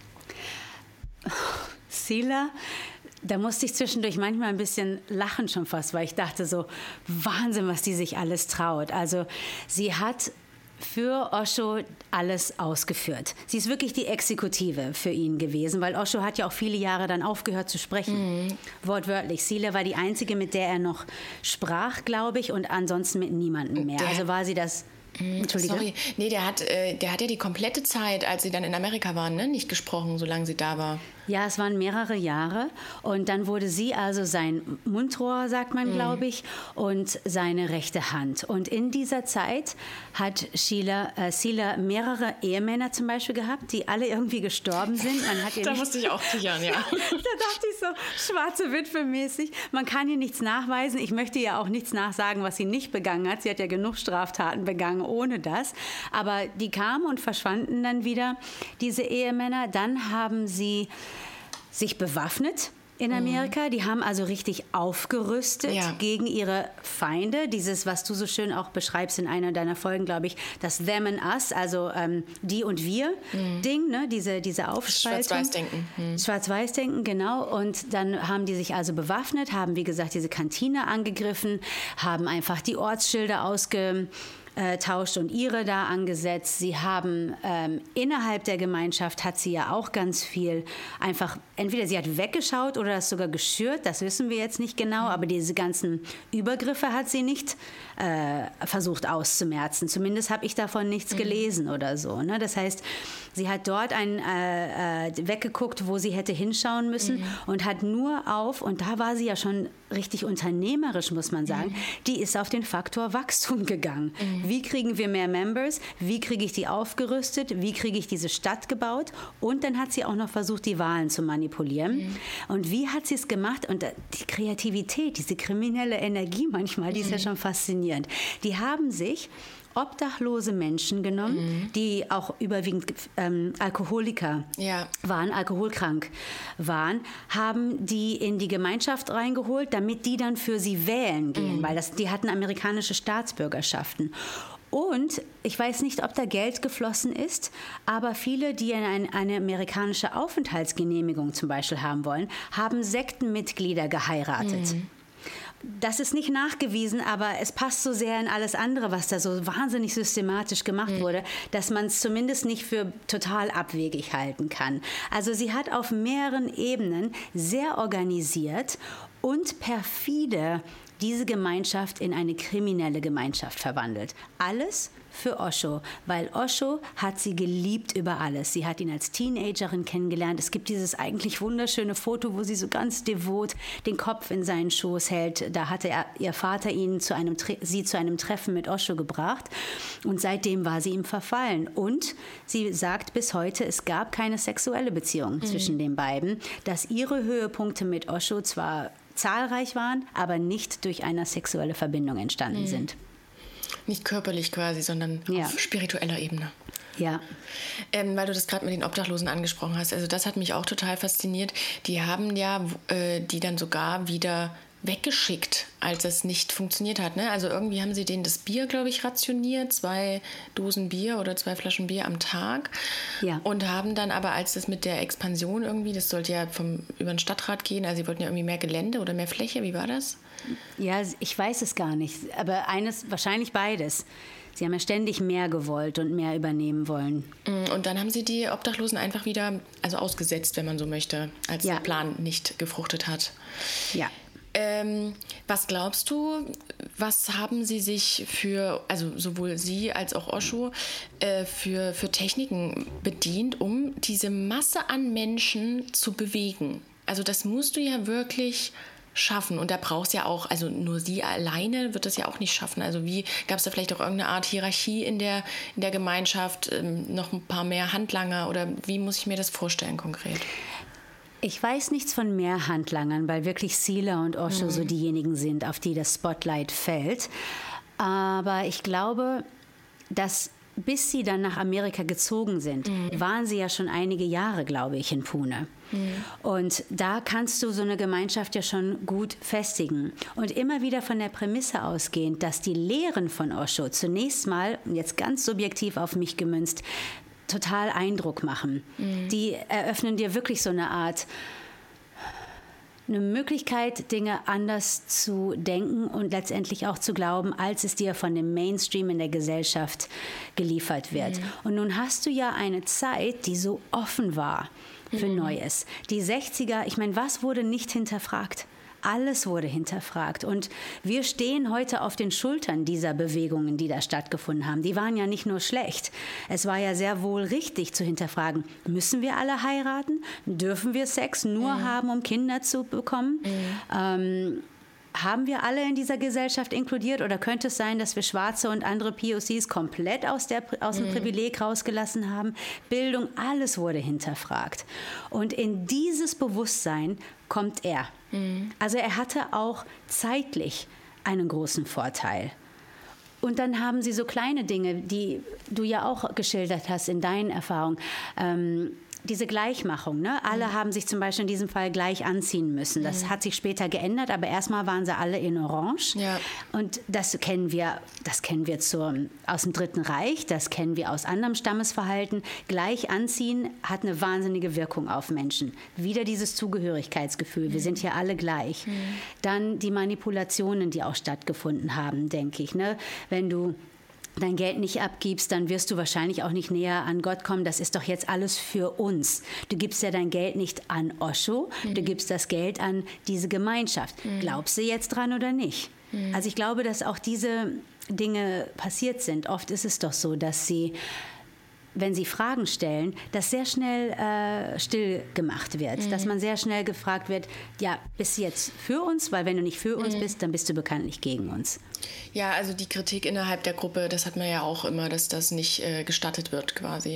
Sila, da musste ich zwischendurch manchmal ein bisschen lachen schon fast, weil ich dachte so, Wahnsinn, was die sich alles traut. Also sie hat für Osho alles ausgeführt. Sie ist wirklich die Exekutive für ihn gewesen, weil Osho hat ja auch viele Jahre dann aufgehört zu sprechen. Wortwörtlich. Sila war die einzige, mit der er noch sprach, glaube ich, und ansonsten mit niemandem mehr. Also war sie das... Entschuldige. Sorry, nee, der hat ja die komplette Zeit, als sie dann in Amerika waren, ne, nicht gesprochen, solange sie da war. Ja, es waren mehrere Jahre und dann wurde sie also sein Mundrohr, sagt man, glaube ich, und seine rechte Hand. Und in dieser Zeit hat Sila mehrere Ehemänner zum Beispiel gehabt, die alle irgendwie gestorben sind. Man hat da musste ich auch kichern, ja. Da dachte ich so, schwarze Witwe mäßig. Man kann ihr nichts nachweisen. Ich möchte ihr auch nichts nachsagen, was sie nicht begangen hat. Sie hat ja genug Straftaten begangen ohne das. Aber die kamen und verschwanden dann wieder, diese Ehemänner. Dann haben sie sich bewaffnet in Amerika. Die haben also richtig aufgerüstet gegen ihre Feinde. Dieses, was du so schön auch beschreibst in einer deiner Folgen, glaube ich, das Them and Us, also die und wir Ding, ne? diese Aufspaltung. Schwarz-Weiß-Denken. Schwarz-Weiß-Denken, genau. Und dann haben die sich also bewaffnet, haben, wie gesagt, diese Kantine angegriffen, haben einfach die Ortsschilder ausgetauscht und ihre da angesetzt. Sie haben innerhalb der Gemeinschaft hat sie ja auch ganz viel einfach, entweder sie hat weggeschaut oder das sogar geschürt, das wissen wir jetzt nicht genau, aber diese ganzen Übergriffe hat sie nicht versucht auszumerzen. Zumindest habe ich davon nichts gelesen oder so. Ne? Das heißt, sie hat dort weggeguckt, wo sie hätte hinschauen müssen und hat nur und da war sie ja schon richtig unternehmerisch, muss man sagen, die ist auf den Faktor Wachstum gegangen. Wie kriegen wir mehr Members? Wie kriege ich die aufgerüstet? Wie kriege ich diese Stadt gebaut? Und dann hat sie auch noch versucht, die Wahlen zu manipulieren. Und wie hat sie es gemacht? Und die Kreativität, diese kriminelle Energie manchmal, die ist ja schon faszinierend. Die haben sich obdachlose Menschen genommen, die auch überwiegend Alkoholiker waren, alkoholkrank waren, haben die in die Gemeinschaft reingeholt, damit die dann für sie wählen gehen, weil die hatten amerikanische Staatsbürgerschaften. Und ich weiß nicht, ob da Geld geflossen ist, aber viele, die eine amerikanische Aufenthaltsgenehmigung zum Beispiel haben wollen, haben Sektenmitglieder geheiratet. Das ist nicht nachgewiesen, aber es passt so sehr in alles andere, was da so wahnsinnig systematisch gemacht wurde, dass man es zumindest nicht für total abwegig halten kann. Also sie hat auf mehreren Ebenen sehr organisiert und perfide diese Gemeinschaft in eine kriminelle Gemeinschaft verwandelt. Alles für Osho, weil Osho hat sie geliebt über alles. Sie hat ihn als Teenagerin kennengelernt. Es gibt dieses eigentlich wunderschöne Foto, wo sie so ganz devot den Kopf in seinen Schoß hält. Da hatte ihr Vater sie zu einem Treffen mit Osho gebracht und seitdem war sie ihm verfallen. Und sie sagt bis heute, es gab keine sexuelle Beziehung zwischen den beiden, dass ihre Höhepunkte mit Osho zwar zahlreich waren, aber nicht durch eine sexuelle Verbindung entstanden sind. Nicht körperlich quasi, sondern auf spiritueller Ebene. Ja. Weil du das gerade mit den Obdachlosen angesprochen hast. Also das hat mich auch total fasziniert. Die haben ja die dann sogar wieder weggeschickt, als es nicht funktioniert hat. Ne? Also irgendwie haben sie denen das Bier, glaube ich, rationiert, 2 Dosen Bier oder 2 Flaschen Bier am Tag. Ja. Und haben dann aber, als das mit der Expansion irgendwie, das sollte ja über den Stadtrat gehen, also sie wollten ja irgendwie mehr Gelände oder mehr Fläche, wie war das? Ja, ich weiß es gar nicht, aber wahrscheinlich beides. Sie haben ja ständig mehr gewollt und mehr übernehmen wollen. Und dann haben sie die Obdachlosen einfach wieder, also ausgesetzt, wenn man so möchte, als der Plan nicht gefruchtet hat. Ja. Was glaubst du, was haben sie sich also sowohl sie als auch Osho, für Techniken bedient, um diese Masse an Menschen zu bewegen? Also das musst du ja wirklich schaffen. Und da brauchst ja auch, also nur sie alleine wird das ja auch nicht schaffen. Also gab es da vielleicht auch irgendeine Art Hierarchie in der Gemeinschaft, noch ein paar mehr Handlanger oder wie muss ich mir das vorstellen konkret? Ich weiß nichts von mehr Handlangern, weil wirklich Sila und Osho so diejenigen sind, auf die das Spotlight fällt. Aber ich glaube, dass bis sie dann nach Amerika gezogen sind, waren sie ja schon einige Jahre, glaube ich, in Pune. Und da kannst du so eine Gemeinschaft ja schon gut festigen. Und immer wieder von der Prämisse ausgehend, dass die Lehren von Osho zunächst mal, jetzt ganz subjektiv auf mich gemünzt, total Eindruck machen. Die eröffnen dir wirklich so eine Möglichkeit, Dinge anders zu denken und letztendlich auch zu glauben, als es dir von dem Mainstream in der Gesellschaft geliefert wird. Und nun hast du ja eine Zeit, die so offen war für Neues. Die 60er, ich meine, was wurde nicht hinterfragt? Alles wurde hinterfragt. Und wir stehen heute auf den Schultern dieser Bewegungen, die da stattgefunden haben. Die waren ja nicht nur schlecht. Es war ja sehr wohl richtig zu hinterfragen, müssen wir alle heiraten? Dürfen wir Sex nur haben, um Kinder zu bekommen? Haben wir alle in dieser Gesellschaft inkludiert oder könnte es sein, dass wir Schwarze und andere POCs komplett aus dem Privileg rausgelassen haben? Bildung, alles wurde hinterfragt. Und in dieses Bewusstsein kommt er. Also er hatte auch zeitlich einen großen Vorteil. Und dann haben sie so kleine Dinge, die du ja auch geschildert hast in deinen Erfahrungen. Diese Gleichmachung, ne? Alle haben sich zum Beispiel in diesem Fall gleich anziehen müssen. Das hat sich später geändert, aber erstmal waren sie alle in Orange. Ja. Und das kennen wir aus dem Dritten Reich, das kennen wir aus anderem Stammesverhalten. Gleich anziehen hat eine wahnsinnige Wirkung auf Menschen. Wieder dieses Zugehörigkeitsgefühl, wir sind hier alle gleich. Dann die Manipulationen, die auch stattgefunden haben, denke ich, ne? Wenn du dein Geld nicht abgibst, dann wirst du wahrscheinlich auch nicht näher an Gott kommen. Das ist doch jetzt alles für uns. Du gibst ja dein Geld nicht an Osho, du gibst das Geld an diese Gemeinschaft. Glaubst du jetzt dran oder nicht? Also ich glaube, dass auch diese Dinge passiert sind. Oft ist es doch so, dass sie, wenn sie Fragen stellen, dass sehr schnell still gemacht wird. Dass man sehr schnell gefragt wird, ja, bist du jetzt für uns? Weil wenn du nicht für uns bist, dann bist du bekanntlich gegen uns. Ja, also die Kritik innerhalb der Gruppe, das hat man ja auch immer, dass das nicht gestattet wird quasi.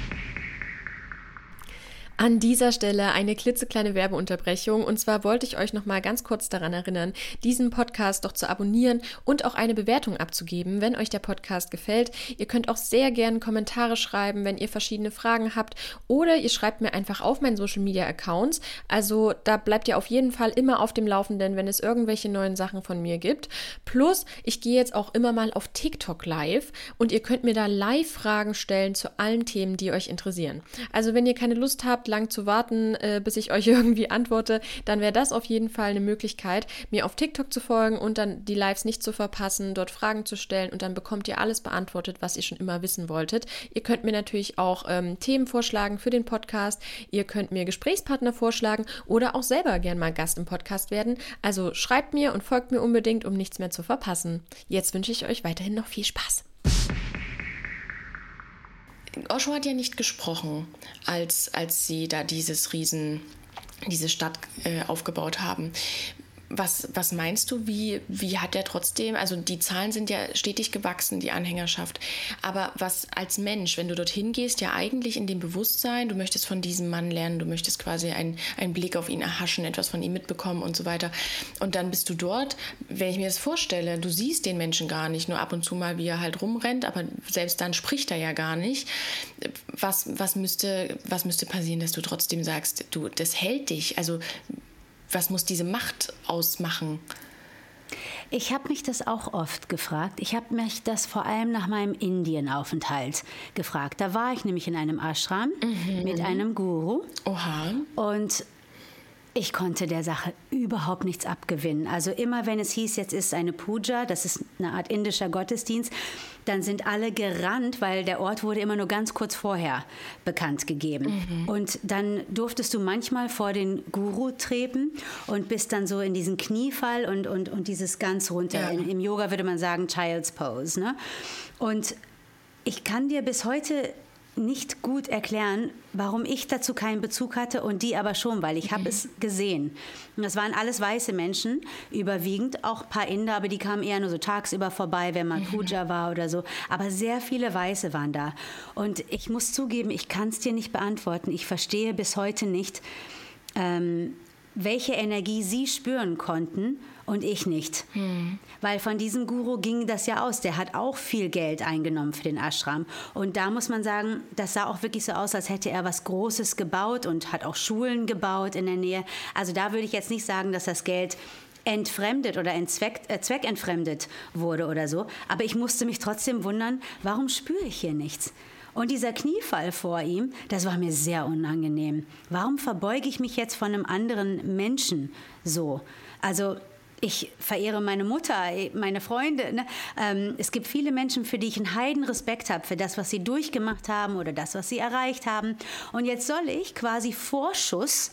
An dieser Stelle eine klitzekleine Werbeunterbrechung. Und zwar wollte ich euch noch mal ganz kurz daran erinnern, diesen Podcast doch zu abonnieren und auch eine Bewertung abzugeben, wenn euch der Podcast gefällt. Ihr könnt auch sehr gerne Kommentare schreiben, wenn ihr verschiedene Fragen habt. Oder ihr schreibt mir einfach auf meinen Social-Media-Accounts. Also da bleibt ihr auf jeden Fall immer auf dem Laufenden, wenn es irgendwelche neuen Sachen von mir gibt. Plus, ich gehe jetzt auch immer mal auf TikTok live und ihr könnt mir da Live-Fragen stellen zu allen Themen, die euch interessieren. Also wenn ihr keine Lust habt, lang zu warten, bis ich euch irgendwie antworte, dann wäre das auf jeden Fall eine Möglichkeit, mir auf TikTok zu folgen und dann die Lives nicht zu verpassen, dort Fragen zu stellen und dann bekommt ihr alles beantwortet, was ihr schon immer wissen wolltet. Ihr könnt mir natürlich auch Themen vorschlagen für den Podcast, ihr könnt mir Gesprächspartner vorschlagen oder auch selber gern mal Gast im Podcast werden. Also schreibt mir und folgt mir unbedingt, um nichts mehr zu verpassen. Jetzt wünsche ich euch weiterhin noch viel Spaß. Osho hat ja nicht gesprochen, als sie da diese Stadt aufgebaut haben. Was meinst du, wie hat der trotzdem, also die Zahlen sind ja stetig gewachsen, die Anhängerschaft, aber was als Mensch, wenn du dorthin gehst, ja eigentlich in dem Bewusstsein, du möchtest von diesem Mann lernen, du möchtest quasi einen Blick auf ihn erhaschen, etwas von ihm mitbekommen und so weiter und dann bist du dort, wenn ich mir das vorstelle, du siehst den Menschen gar nicht, nur ab und zu mal, wie er halt rumrennt, aber selbst dann spricht er ja gar nicht. Was müsste passieren, dass du trotzdem sagst, du, das hält dich, also was muss diese Macht ausmachen? Ich habe mich das auch oft gefragt. Ich habe mich das vor allem nach meinem Indienaufenthalt gefragt. Da war ich nämlich in einem Ashram mit einem Guru. Oha. Und ich konnte der Sache überhaupt nichts abgewinnen. Also immer, wenn es hieß, jetzt ist eine Puja, das ist eine Art indischer Gottesdienst, dann sind alle gerannt, weil der Ort wurde immer nur ganz kurz vorher bekannt gegeben. Und dann durftest du manchmal vor den Guru treten und bist dann so in diesen Kniefall und dieses ganz runter. Ja. Im Yoga würde man sagen Child's Pose. Ne? Und ich kann dir bis heute nicht gut erklären, warum ich dazu keinen Bezug hatte und die aber schon, weil ich habe es gesehen. Und das waren alles weiße Menschen, überwiegend, auch ein paar Inder, aber die kamen eher nur so tagsüber vorbei, wenn mal Puja war oder so. Aber sehr viele Weiße waren da. Und ich muss zugeben, ich kann es dir nicht beantworten. Ich verstehe bis heute nicht, welche Energie sie spüren konnten und ich nicht. Weil von diesem Guru ging das ja aus. Der hat auch viel Geld eingenommen für den Ashram. Und da muss man sagen, das sah auch wirklich so aus, als hätte er was Großes gebaut und hat auch Schulen gebaut in der Nähe. Also da würde ich jetzt nicht sagen, dass das Geld entfremdet oder zweckentfremdet wurde oder so. Aber ich musste mich trotzdem wundern, warum spüre ich hier nichts? Und dieser Kniefall vor ihm, das war mir sehr unangenehm. Warum verbeuge ich mich jetzt von einem anderen Menschen so? Also ich verehre meine Mutter, meine Freunde. Ne? Es gibt viele Menschen, für die ich einen Heidenrespekt habe, für das, was sie durchgemacht haben oder das, was sie erreicht haben. Und jetzt soll ich quasi Vorschuss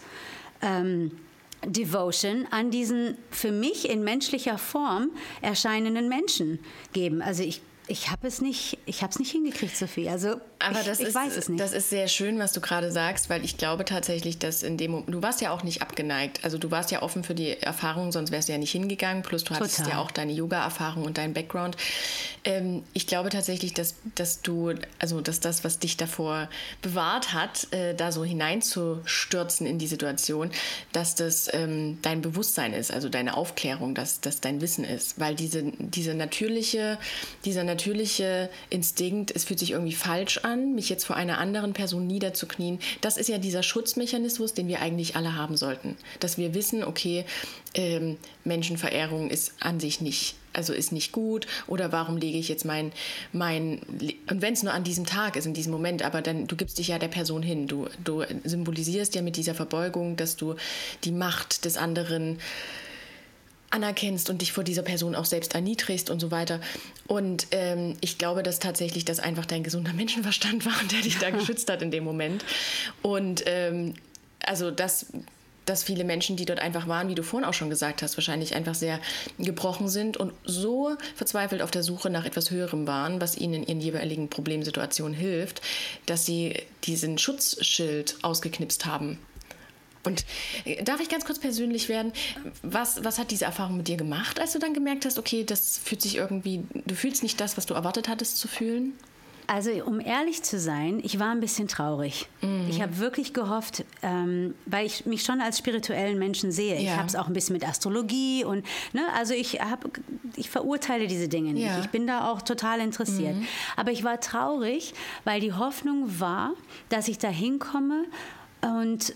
Devotion an diesen für mich in menschlicher Form erscheinenden Menschen geben. Also ich habe es nicht hingekriegt, Sophie. Also aber ich weiß es nicht. Das ist sehr schön, was du gerade sagst, weil ich glaube tatsächlich, dass in dem Moment, du warst ja auch nicht abgeneigt, also du warst ja offen für die Erfahrung, sonst wärst du ja nicht hingegangen, plus du hattest ja auch deine Yoga-Erfahrung und deinen Background. Ich glaube tatsächlich, dass das, was dich davor bewahrt hat, da so hineinzustürzen in die Situation, dass das dein Bewusstsein ist, also deine Aufklärung, dass das dein Wissen ist, weil dieser natürliche Instinkt, es fühlt sich irgendwie falsch an, mich jetzt vor einer anderen Person niederzuknien, das ist ja dieser Schutzmechanismus, den wir eigentlich alle haben sollten. Dass wir wissen, okay, Menschenverehrung ist an sich nicht, also ist nicht gut, oder warum lege ich jetzt und wenn es nur an diesem Tag ist, in diesem Moment, aber dann, du gibst dich ja der Person hin, du symbolisierst ja mit dieser Verbeugung, dass du die Macht des anderen anerkennst und dich vor dieser Person auch selbst erniedrigst und so weiter. Und ich glaube, dass tatsächlich das einfach dein gesunder Menschenverstand war, der dich da geschützt hat in dem Moment. Und also dass viele Menschen, die dort einfach waren, wie du vorhin auch schon gesagt hast, wahrscheinlich einfach sehr gebrochen sind und so verzweifelt auf der Suche nach etwas Höherem waren, was ihnen in ihren jeweiligen Problemsituationen hilft, dass sie diesen Schutzschild ausgeknipst haben. Und darf ich ganz kurz persönlich werden? Was hat diese Erfahrung mit dir gemacht, als du dann gemerkt hast, okay, das fühlt sich irgendwie, du fühlst nicht das, was du erwartet hattest zu fühlen? Also um ehrlich zu sein, ich war ein bisschen traurig. Ich habe wirklich gehofft, weil ich mich schon als spirituellen Menschen sehe. Ich habe es auch ein bisschen mit Astrologie und also ich verurteile diese Dinge nicht. Ich bin da auch total interessiert. Aber ich war traurig, weil die Hoffnung war, dass ich da hinkomme und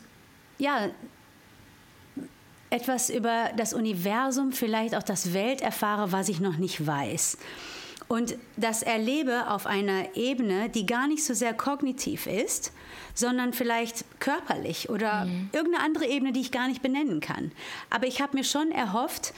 etwas über das Universum, vielleicht auch das Welt erfahre, was ich noch nicht weiß. Und das erlebe auf einer Ebene, die gar nicht so sehr kognitiv ist, sondern vielleicht körperlich oder irgendeine andere Ebene, die ich gar nicht benennen kann. Aber ich habe mir schon erhofft,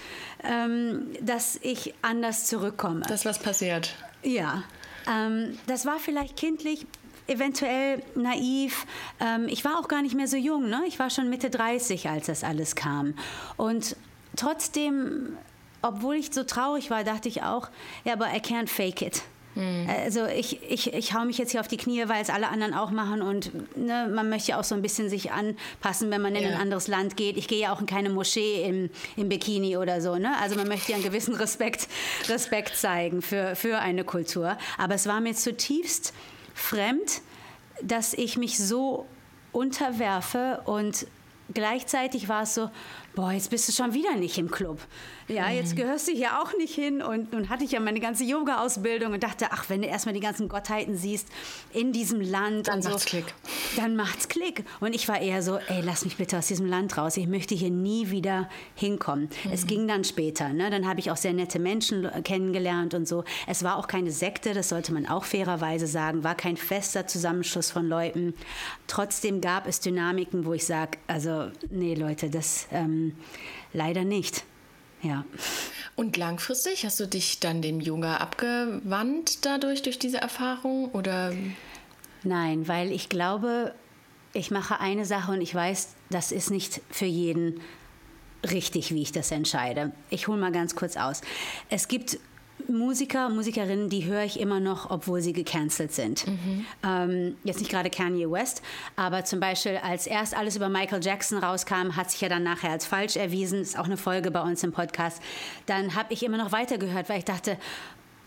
dass ich anders zurückkomme. Dass was passiert. Ja, das war vielleicht kindlich, eventuell naiv. Ich war auch gar nicht mehr so jung, ne? Ich war schon Mitte 30, als das alles kam. Und trotzdem, obwohl ich so traurig war, dachte ich auch, ja, aber I can't fake it. Also ich hau mich jetzt hier auf die Knie, weil es alle anderen auch machen und man möchte ja auch so ein bisschen sich anpassen, wenn man in ein anderes Land geht. Ich gehe ja auch in keine Moschee im Bikini oder so. Ne? Also man möchte ja einen gewissen Respekt zeigen für eine Kultur. Aber es war mir zutiefst fremd, dass ich mich so unterwerfe und gleichzeitig war es so, boah, jetzt bist du schon wieder nicht im Club. Ja, jetzt gehörst du hier auch nicht hin. Und nun hatte ich ja meine ganze Yoga-Ausbildung und dachte, ach, wenn du erstmal die ganzen Gottheiten siehst in diesem Land. Dann macht's Klick. Dann macht's Klick. Und ich war eher so, ey, lass mich bitte aus diesem Land raus. Ich möchte hier nie wieder hinkommen. Es ging dann später. Ne? Dann habe ich auch sehr nette Menschen kennengelernt und so. Es war auch keine Sekte, das sollte man auch fairerweise sagen. War kein fester Zusammenschluss von Leuten. Trotzdem gab es Dynamiken, wo ich sage, also, nee, Leute, das leider nicht. Ja. Und langfristig hast du dich dann dem Yoga abgewandt durch diese Erfahrung? Oder? Nein, weil ich glaube, ich mache eine Sache und ich weiß, das ist nicht für jeden richtig, wie ich das entscheide. Ich hole mal ganz kurz aus. Es gibt Musiker, Musikerinnen, die höre ich immer noch, obwohl sie gecancelt sind. Jetzt nicht gerade Kanye West, aber zum Beispiel, als erst alles über Michael Jackson rauskam, hat sich ja dann nachher als falsch erwiesen, ist auch eine Folge bei uns im Podcast, dann habe ich immer noch weitergehört, weil ich dachte,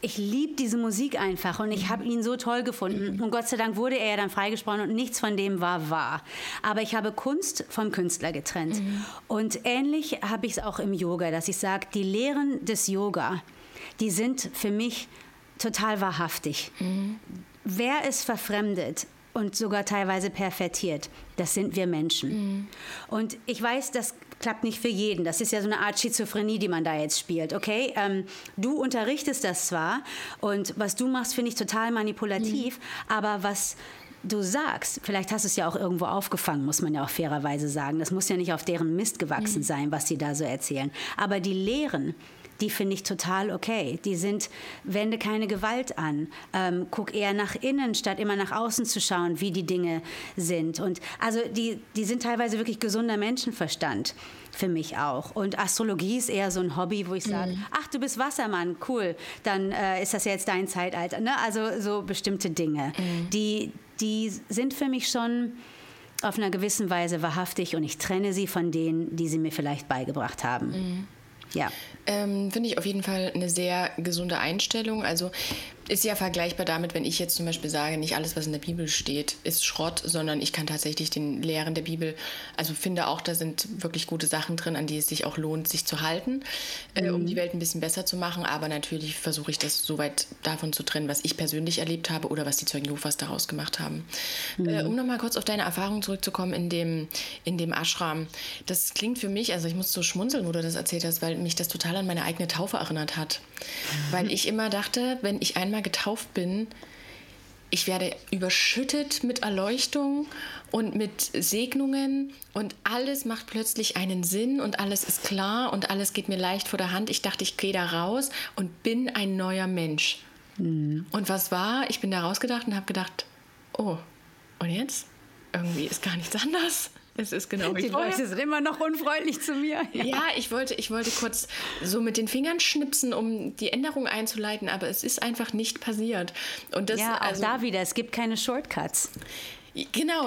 ich liebe diese Musik einfach und ich habe ihn so toll gefunden. Und Gott sei Dank wurde er ja dann freigesprochen und nichts von dem war wahr. Aber ich habe Kunst vom Künstler getrennt. Und ähnlich habe ich es auch im Yoga, dass ich sage, die Lehren des Yoga, die sind für mich total wahrhaftig. Wer es verfremdet und sogar teilweise pervertiert, das sind wir Menschen. Und ich weiß, das klappt nicht für jeden. Das ist ja so eine Art Schizophrenie, die man da jetzt spielt. Okay, du unterrichtest das zwar und was du machst, finde ich total manipulativ, aber was du sagst, vielleicht hast du es ja auch irgendwo aufgefangen, muss man ja auch fairerweise sagen. Das muss ja nicht auf deren Mist gewachsen sein, was sie da so erzählen. Aber die Lehren, die finde ich total okay. Die sind, wende keine Gewalt an. Guck eher nach innen, statt immer nach außen zu schauen, wie die Dinge sind. Und also die sind teilweise wirklich gesunder Menschenverstand für mich auch. Und Astrologie ist eher so ein Hobby, wo ich sage, ach, du bist Wassermann, cool, dann ist das ja jetzt dein Zeitalter. Ne? Also so bestimmte Dinge, die sind für mich schon auf einer gewissen Weise wahrhaftig und ich trenne sie von denen, die sie mir vielleicht beigebracht haben. Ja. Finde ich auf jeden Fall eine sehr gesunde Einstellung. Also ist ja vergleichbar damit, wenn ich jetzt zum Beispiel sage, nicht alles, was in der Bibel steht, ist Schrott, sondern ich kann tatsächlich den Lehren der Bibel, also finde auch, da sind wirklich gute Sachen drin, an die es sich auch lohnt, sich zu halten, um die Welt ein bisschen besser zu machen. Aber natürlich versuche ich das so weit davon zu trennen, was ich persönlich erlebt habe oder was die Zeugen Jehovas daraus gemacht haben. Um nochmal kurz auf deine Erfahrung zurückzukommen in dem Ashram. Das klingt für mich, also ich muss so schmunzeln, wo du das erzählt hast, weil mich das total an meine eigene Taufe erinnert hat. Weil ich immer dachte, wenn ich einmal getauft bin, ich werde überschüttet mit Erleuchtung und mit Segnungen und alles macht plötzlich einen Sinn und alles ist klar und alles geht mir leicht vor der Hand. Ich dachte, ich gehe da raus und bin ein neuer Mensch. Und was war? Ich bin da rausgedacht und habe gedacht, oh, und jetzt? Irgendwie ist gar nichts anders. Es ist genau wie vorher. Die Leute sind immer noch unfreundlich zu mir. Ja, ich wollte kurz so mit den Fingern schnipsen, um die Änderung einzuleiten, aber es ist einfach nicht passiert. Und das, ja, auch da wieder, es gibt keine Shortcuts. Genau.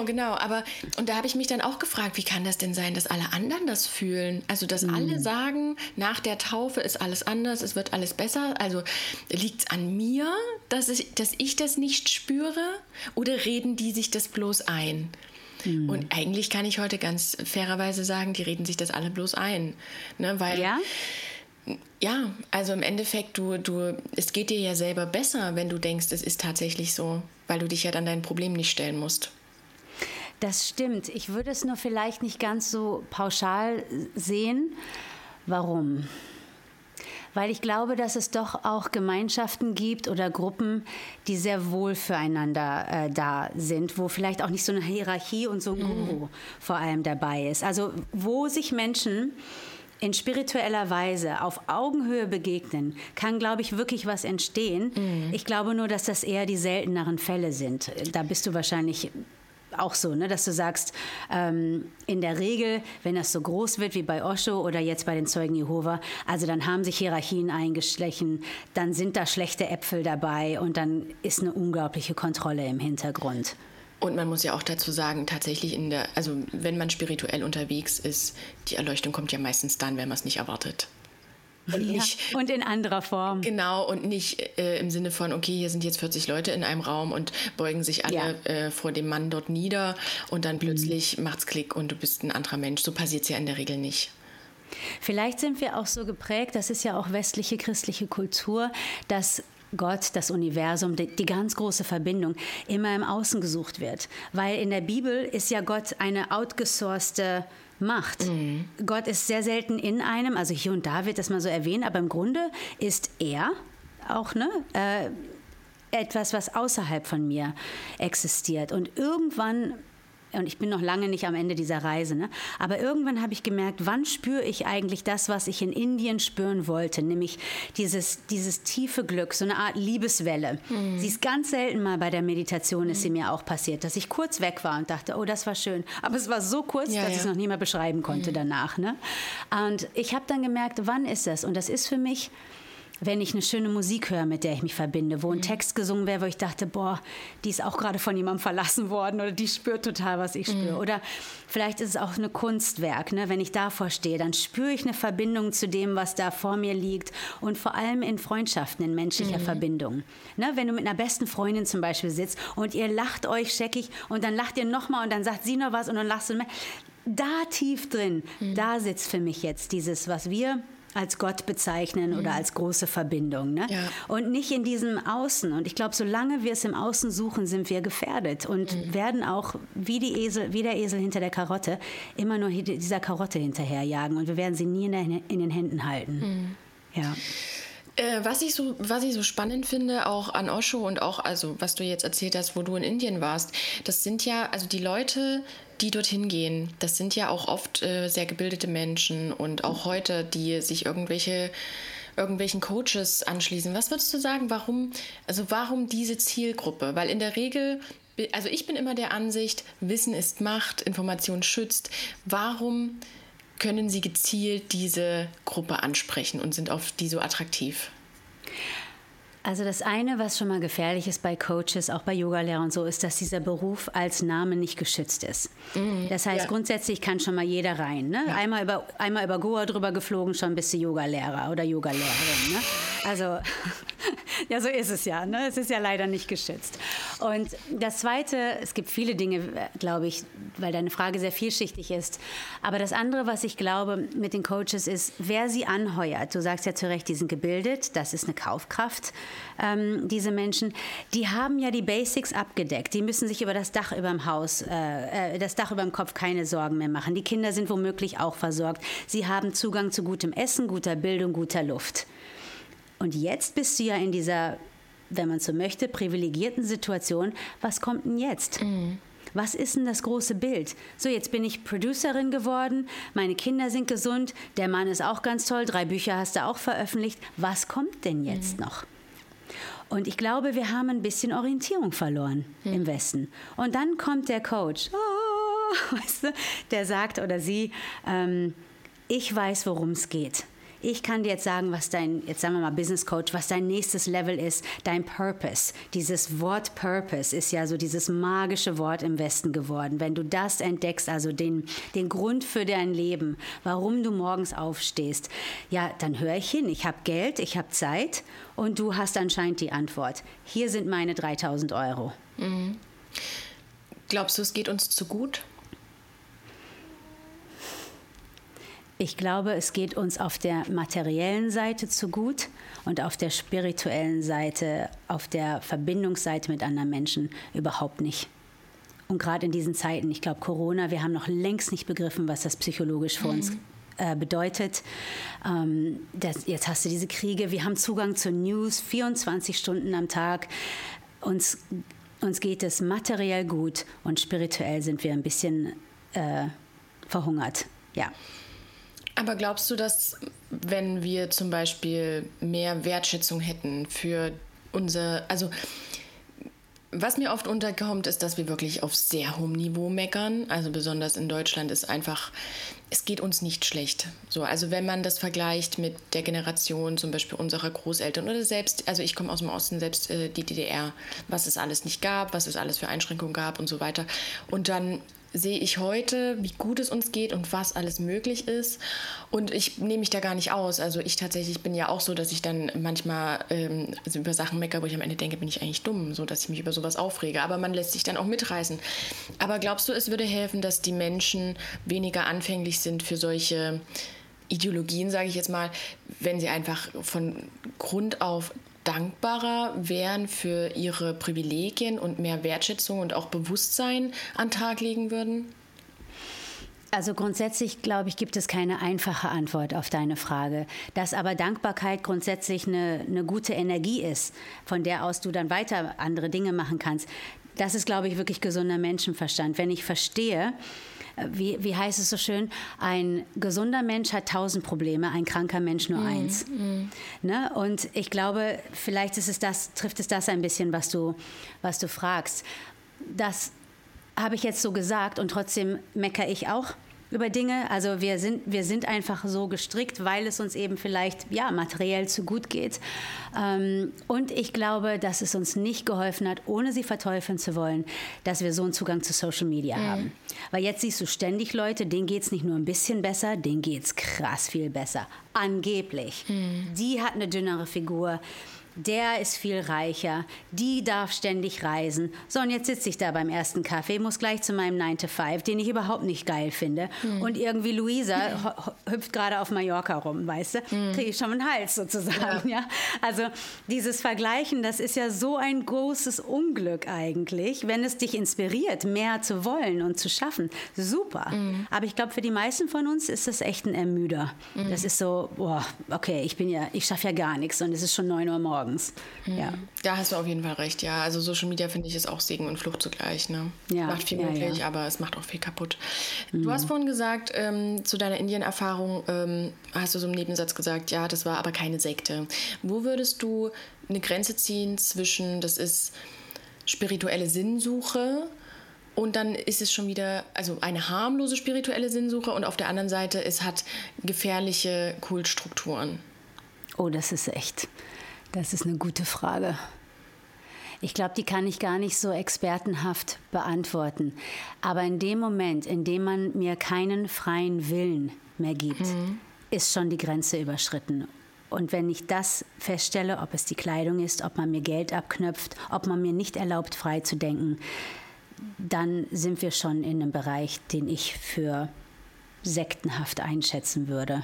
Und da habe ich mich dann auch gefragt, wie kann das denn sein, dass alle anderen das fühlen? Also, dass alle sagen, nach der Taufe ist alles anders, es wird alles besser. Also, liegt es an mir, dass ich das nicht spüre? Oder reden die sich das bloß ein? Und eigentlich kann ich heute ganz fairerweise sagen, die reden sich das alle bloß ein. Ne? Weil, ja, also im Endeffekt, es geht dir ja selber besser, wenn du denkst, es ist tatsächlich so, weil du dich ja dann dein Problem nicht stellen musst. Das stimmt. Ich würde es nur vielleicht nicht ganz so pauschal sehen. Warum? Weil ich glaube, dass es doch auch Gemeinschaften gibt oder Gruppen, die sehr wohl füreinander da sind, wo vielleicht auch nicht so eine Hierarchie und so ein Guru vor allem dabei ist. Also wo sich Menschen in spiritueller Weise auf Augenhöhe begegnen, kann, glaube ich, wirklich was entstehen. Ich glaube nur, dass das eher die selteneren Fälle sind. Da bist du wahrscheinlich auch so, ne, dass du sagst, in der Regel, wenn das so groß wird wie bei Osho oder jetzt bei den Zeugen Jehova, also dann haben sich Hierarchien eingeschlichen, dann sind da schlechte Äpfel dabei und dann ist eine unglaubliche Kontrolle im Hintergrund. Und man muss ja auch dazu sagen, tatsächlich also wenn man spirituell unterwegs ist, die Erleuchtung kommt ja meistens dann, wenn man es nicht erwartet. Und in anderer Form. Genau, und nicht im Sinne von, okay, hier sind jetzt 40 Leute in einem Raum und beugen sich alle vor dem Mann dort nieder und dann plötzlich macht's Klick und du bist ein anderer Mensch. So passiert es ja in der Regel nicht. Vielleicht sind wir auch so geprägt, das ist ja auch westliche christliche Kultur, dass Gott, das Universum, die ganz große Verbindung immer im Außen gesucht wird. Weil in der Bibel ist ja Gott eine outgesourcete Macht. Gott ist sehr selten in einem, also hier und da wird das mal so erwähnt, aber im Grunde ist er auch etwas, was außerhalb von mir existiert. Und irgendwann, und ich bin noch lange nicht am Ende dieser Reise, ne? Aber irgendwann habe ich gemerkt, wann spüre ich eigentlich das, was ich in Indien spüren wollte, nämlich dieses tiefe Glück, so eine Art Liebeswelle. Sie ist ganz selten mal bei der Meditation, ist sie mir auch passiert, dass ich kurz weg war und dachte, oh, das war schön. Aber es war so kurz, dass ich es noch nie mehr beschreiben konnte danach. Ne? Und ich habe dann gemerkt, wann ist das? Und das ist für mich wenn ich eine schöne Musik höre, mit der ich mich verbinde, wo ein Text gesungen wäre, wo ich dachte, boah, die ist auch gerade von jemandem verlassen worden oder die spürt total, was ich spüre. Oder vielleicht ist es auch ein Kunstwerk, ne? Wenn ich davor stehe, dann spüre ich eine Verbindung zu dem, was da vor mir liegt und vor allem in Freundschaften, in menschlicher Verbindung. Ne? Wenn du mit einer besten Freundin zum Beispiel sitzt und ihr lacht euch scheckig und dann lacht ihr nochmal und dann sagt sie noch was und dann lachst du mehr. Da tief drin, da sitzt für mich jetzt dieses, was wir als Gott bezeichnen oder als große Verbindung. Ne? Ja. Und nicht in diesem Außen. Und ich glaube, solange wir es im Außen suchen, sind wir gefährdet und werden auch wie der Esel hinter der Karotte immer nur dieser Karotte hinterherjagen und wir werden sie nie in den Händen halten. Ja. Was ich so spannend finde, auch an Osho und auch, also was du jetzt erzählt hast, wo du in Indien warst, das sind ja, also die Leute, die dorthin gehen, das sind ja auch oft sehr gebildete Menschen und auch heute, die sich irgendwelchen Coaches anschließen. Was würdest du sagen, warum diese Zielgruppe? Weil in der Regel, also ich bin immer der Ansicht, Wissen ist Macht, Information schützt. Warum können Sie gezielt diese Gruppe ansprechen und sind auf die so attraktiv? Also das eine, was schon mal gefährlich ist bei Coaches, auch bei Yogalehrern und so, ist, dass dieser Beruf als Name nicht geschützt ist. Das heißt, grundsätzlich kann schon mal jeder rein. Ne? Ja. Einmal über Goa drüber geflogen, schon bist du Yogalehrer oder Yogalehrerin. Ne? Also, ja, so ist es ja. Ne? Es ist ja leider nicht geschützt. Und das Zweite, es gibt viele Dinge, glaube ich, weil deine Frage sehr vielschichtig ist. Aber das andere, was ich glaube mit den Coaches ist, wer sie anheuert. Du sagst ja zu Recht, die sind gebildet, das ist eine Kaufkraft. Diese Menschen, die haben ja die Basics abgedeckt. Die müssen sich über das Dach über dem Haus, das Dach über dem Kopf keine Sorgen mehr machen. Die Kinder sind womöglich auch versorgt. Sie haben Zugang zu gutem Essen, guter Bildung, guter Luft. Und jetzt bist du ja in dieser, wenn man so möchte, privilegierten Situation. Was kommt denn jetzt? Was ist denn das große Bild? So, jetzt bin ich Producerin geworden, meine Kinder sind gesund, der Mann ist auch ganz toll, 3 Bücher hast du auch veröffentlicht. Was kommt denn jetzt noch? Und ich glaube, wir haben ein bisschen Orientierung verloren im Westen. Und dann kommt der Coach, weißt du, der sagt oder sie, ich weiß, worum es geht. Ich kann dir jetzt sagen, was jetzt sagen wir mal Business Coach, was dein nächstes Level ist, dein Purpose. Dieses Wort Purpose ist ja so dieses magische Wort im Westen geworden. Wenn du das entdeckst, also den Grund für dein Leben, warum du morgens aufstehst, ja, dann höre ich hin. Ich habe Geld, ich habe Zeit und du hast anscheinend die Antwort. Hier sind meine 3.000 Euro. Glaubst du, es geht uns zu gut? Ich glaube, es geht uns auf der materiellen Seite zu gut und auf der spirituellen Seite, auf der Verbindungsseite mit anderen Menschen überhaupt nicht. Und gerade in diesen Zeiten, ich glaube Corona, wir haben noch längst nicht begriffen, was das psychologisch für uns bedeutet. Jetzt hast du diese Kriege, wir haben Zugang zu News 24 Stunden am Tag. Uns geht es materiell gut und spirituell sind wir ein bisschen verhungert. Ja. Aber glaubst du, dass wenn wir zum Beispiel mehr Wertschätzung hätten für also was mir oft unterkommt, ist, dass wir wirklich auf sehr hohem Niveau meckern. Also besonders in Deutschland ist einfach, es geht uns nicht schlecht. So, also wenn man das vergleicht mit der Generation zum Beispiel unserer Großeltern oder selbst, also ich komme aus dem Osten, selbst die DDR, was es alles nicht gab, was es alles für Einschränkungen gab und so weiter. Und dann sehe ich heute, wie gut es uns geht und was alles möglich ist. Und ich nehme mich da gar nicht aus. Also ich tatsächlich bin ja auch so, dass ich dann manchmal also über Sachen meckere, wo ich am Ende denke, bin ich eigentlich dumm, so dass ich mich über sowas aufrege. Aber man lässt sich dann auch mitreißen. Aber glaubst du, es würde helfen, dass die Menschen weniger anfänglich sind für solche Ideologien, sage ich jetzt mal, wenn sie einfach von Grund auf dankbarer wären für ihre Privilegien und mehr Wertschätzung und auch Bewusstsein an den Tag legen würden? Also grundsätzlich, glaube ich, gibt es keine einfache Antwort auf deine Frage. Dass aber Dankbarkeit grundsätzlich eine gute Energie ist, von der aus du dann weiter andere Dinge machen kannst, das ist, glaube ich, wirklich gesunder Menschenverstand. Wenn ich verstehe, wie heißt es so schön, ein gesunder Mensch hat 1000 Probleme, ein kranker Mensch nur eins. Ne? Und ich glaube, vielleicht trifft es das ein bisschen, was du fragst. Das habe ich jetzt so gesagt und trotzdem meckere ich auch über Dinge. Also wir sind einfach so gestrickt, weil es uns eben vielleicht materiell zu gut geht. Und ich glaube, dass es uns nicht geholfen hat, ohne sie verteufeln zu wollen, dass wir so einen Zugang zu Social Media haben. Weil jetzt siehst du ständig Leute, denen geht es nicht nur ein bisschen besser, denen geht es krass viel besser. Angeblich. Die hat eine dünnere Figur. Der ist viel reicher, die darf ständig reisen. So, und jetzt sitze ich da beim ersten Kaffee, muss gleich zu meinem 9-to-5, den ich überhaupt nicht geil finde. Und irgendwie Luisa hüpft gerade auf Mallorca rum, weißt du? Kriege ich schon einen Hals sozusagen, ja. Also dieses Vergleichen, das ist ja so ein großes Unglück eigentlich, wenn es dich inspiriert, mehr zu wollen und zu schaffen. Super. Aber ich glaube, für die meisten von uns ist das echt ein Ermüder. Das ist so, okay, ich schaffe ja gar nichts und es ist schon 9 Uhr morgens. Ja. Da hast du auf jeden Fall recht, ja. Also Social Media, finde ich, ist auch Segen und Fluch zugleich. Ne? Ja, macht viel möglich, aber es macht auch viel kaputt. Du hast vorhin gesagt, zu deiner Indien-Erfahrung hast du so im Nebensatz gesagt, ja, das war aber keine Sekte. Wo würdest du eine Grenze ziehen zwischen, das ist spirituelle Sinnsuche und dann ist es schon wieder, also eine harmlose spirituelle Sinnsuche und auf der anderen Seite, es hat gefährliche Kultstrukturen? Oh, das ist eine gute Frage. Ich glaube, die kann ich gar nicht so expertenhaft beantworten. Aber in dem Moment, in dem man mir keinen freien Willen mehr gibt, ist schon die Grenze überschritten. Und wenn ich das feststelle, ob es die Kleidung ist, ob man mir Geld abknöpft, ob man mir nicht erlaubt, frei zu denken, dann sind wir schon in einem Bereich, den ich für sektenhaft einschätzen würde.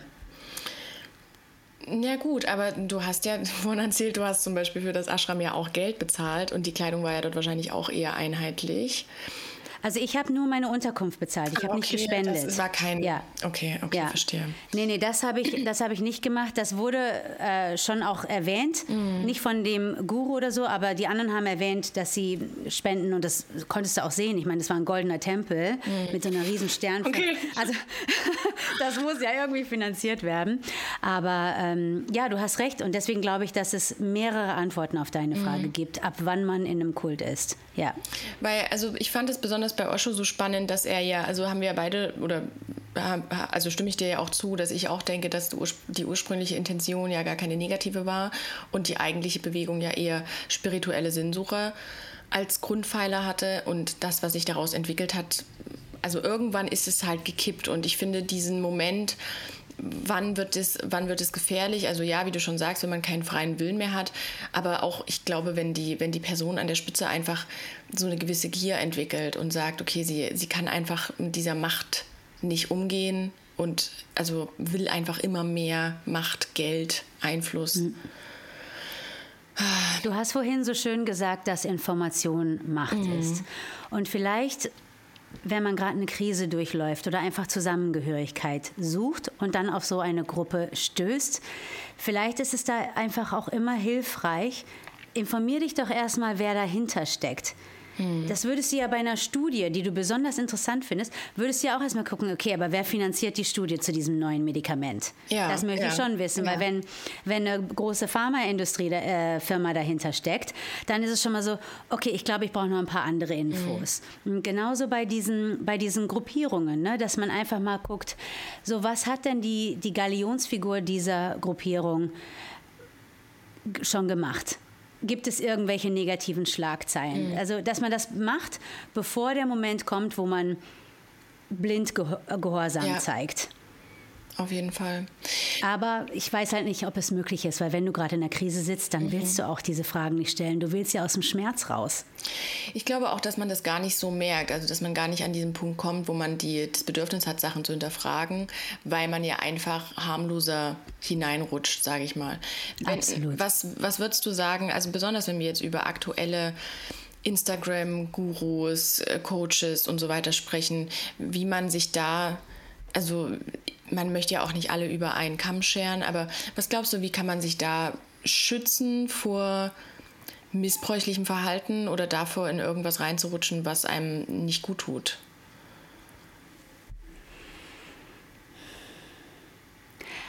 Ja gut, aber du hast ja vorhin erzählt, du hast zum Beispiel für das Ashram ja auch Geld bezahlt und die Kleidung war ja dort wahrscheinlich auch eher einheitlich. Also ich habe nur meine Unterkunft bezahlt, ich habe nicht gespendet. Das war kein... Ja. Okay, ja. Verstehe. Nee, das habe ich nicht gemacht. Das wurde schon auch erwähnt, nicht von dem Guru oder so, aber die anderen haben erwähnt, dass sie spenden und das konntest du auch sehen. Ich meine, das war ein goldener Tempel mit so einer riesen Stern. Okay. Also das muss ja irgendwie finanziert werden. Aber ja, du hast recht und deswegen glaube ich, dass es mehrere Antworten auf deine Frage gibt, ab wann man in einem Kult ist. Ja. Weil, also ich fand es besonders bei Osho so spannend, dass er ja, also haben wir beide, oder also stimme ich dir ja auch zu, dass ich auch denke, dass die ursprüngliche Intention ja gar keine negative war und die eigentliche Bewegung ja eher spirituelle Sinnsuche als Grundpfeiler hatte und das, was sich daraus entwickelt hat, also irgendwann ist es halt gekippt und ich finde diesen Moment, wann wird es gefährlich? Also ja, wie du schon sagst, wenn man keinen freien Willen mehr hat, aber auch, ich glaube, wenn die Person an der Spitze einfach so eine gewisse Gier entwickelt und sagt, okay, sie kann einfach mit dieser Macht nicht umgehen und also will einfach immer mehr Macht, Geld, Einfluss. Du hast vorhin so schön gesagt, dass Information Macht ist. Und vielleicht, wenn man gerade eine Krise durchläuft oder einfach Zusammengehörigkeit sucht und dann auf so eine Gruppe stößt, vielleicht ist es da einfach auch immer hilfreich, informier dich doch erstmal, wer dahinter steckt. Das würdest du ja bei einer Studie, die du besonders interessant findest, würdest du ja auch erstmal gucken, okay, aber wer finanziert die Studie zu diesem neuen Medikament? Ja, das möchte ich schon wissen, weil wenn eine große Pharmaindustrie-Firma dahinter steckt, dann ist es schon mal so, okay, ich glaube, ich brauche noch ein paar andere Infos. Und genauso bei diesen Gruppierungen, ne, dass man einfach mal guckt, so was hat denn die Galionsfigur dieser Gruppierung schon gemacht? Gibt es irgendwelche negativen Schlagzeilen? Also, dass man das macht, bevor der Moment kommt, wo man blind Gehorsam zeigt. Auf jeden Fall. Aber ich weiß halt nicht, ob es möglich ist, weil wenn du gerade in der Krise sitzt, dann willst du auch diese Fragen nicht stellen. Du willst ja aus dem Schmerz raus. Ich glaube auch, dass man das gar nicht so merkt, also dass man gar nicht an diesen Punkt kommt, wo man das Bedürfnis hat, Sachen zu hinterfragen, weil man ja einfach harmloser hineinrutscht, sage ich mal. Absolut. Was würdest du sagen, also besonders wenn wir jetzt über aktuelle Instagram-Gurus, Coaches und so weiter sprechen, wie man sich da, also man möchte ja auch nicht alle über einen Kamm scheren, aber was glaubst du, wie kann man sich da schützen vor missbräuchlichem Verhalten oder davor, in irgendwas reinzurutschen, was einem nicht gut tut?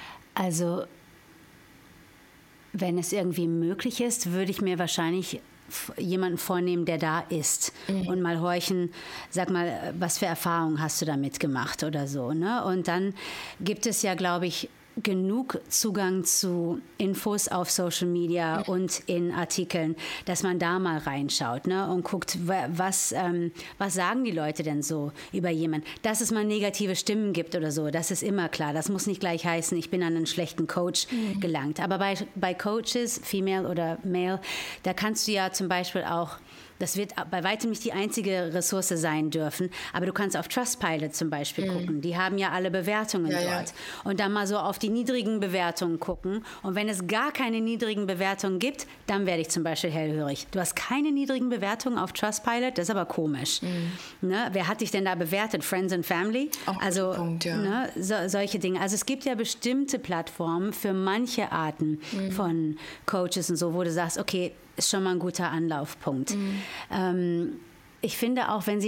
Also, wenn es irgendwie möglich ist, würde ich mir wahrscheinlich jemanden vornehmen, der da ist und mal horchen, sag mal, was für Erfahrungen hast du damit gemacht oder so. Ne? Und dann gibt es ja, glaube ich, genug Zugang zu Infos auf Social Media und in Artikeln, dass man da mal reinschaut, ne, und guckt, was sagen die Leute denn so über jemanden. Dass es mal negative Stimmen gibt oder so, das ist immer klar. Das muss nicht gleich heißen, ich bin an einen schlechten Coach gelangt. Aber bei Coaches, Female oder Male, da kannst du ja zum Beispiel auch, das wird bei weitem nicht die einzige Ressource sein dürfen, aber du kannst auf Trustpilot zum Beispiel gucken. Die haben ja alle Bewertungen dort. Ja. Und dann mal so auf die niedrigen Bewertungen gucken. Und wenn es gar keine niedrigen Bewertungen gibt, dann werde ich zum Beispiel hellhörig. Du hast keine niedrigen Bewertungen auf Trustpilot? Das ist aber komisch. Ne? Wer hat dich denn da bewertet? Friends and Family? Auch also Punkt, ja. Ne? Solche Dinge. Also es gibt ja bestimmte Plattformen für manche Arten von Coaches und so, wo du sagst, okay, ist schon mal ein guter Anlaufpunkt. Ich finde auch, wenn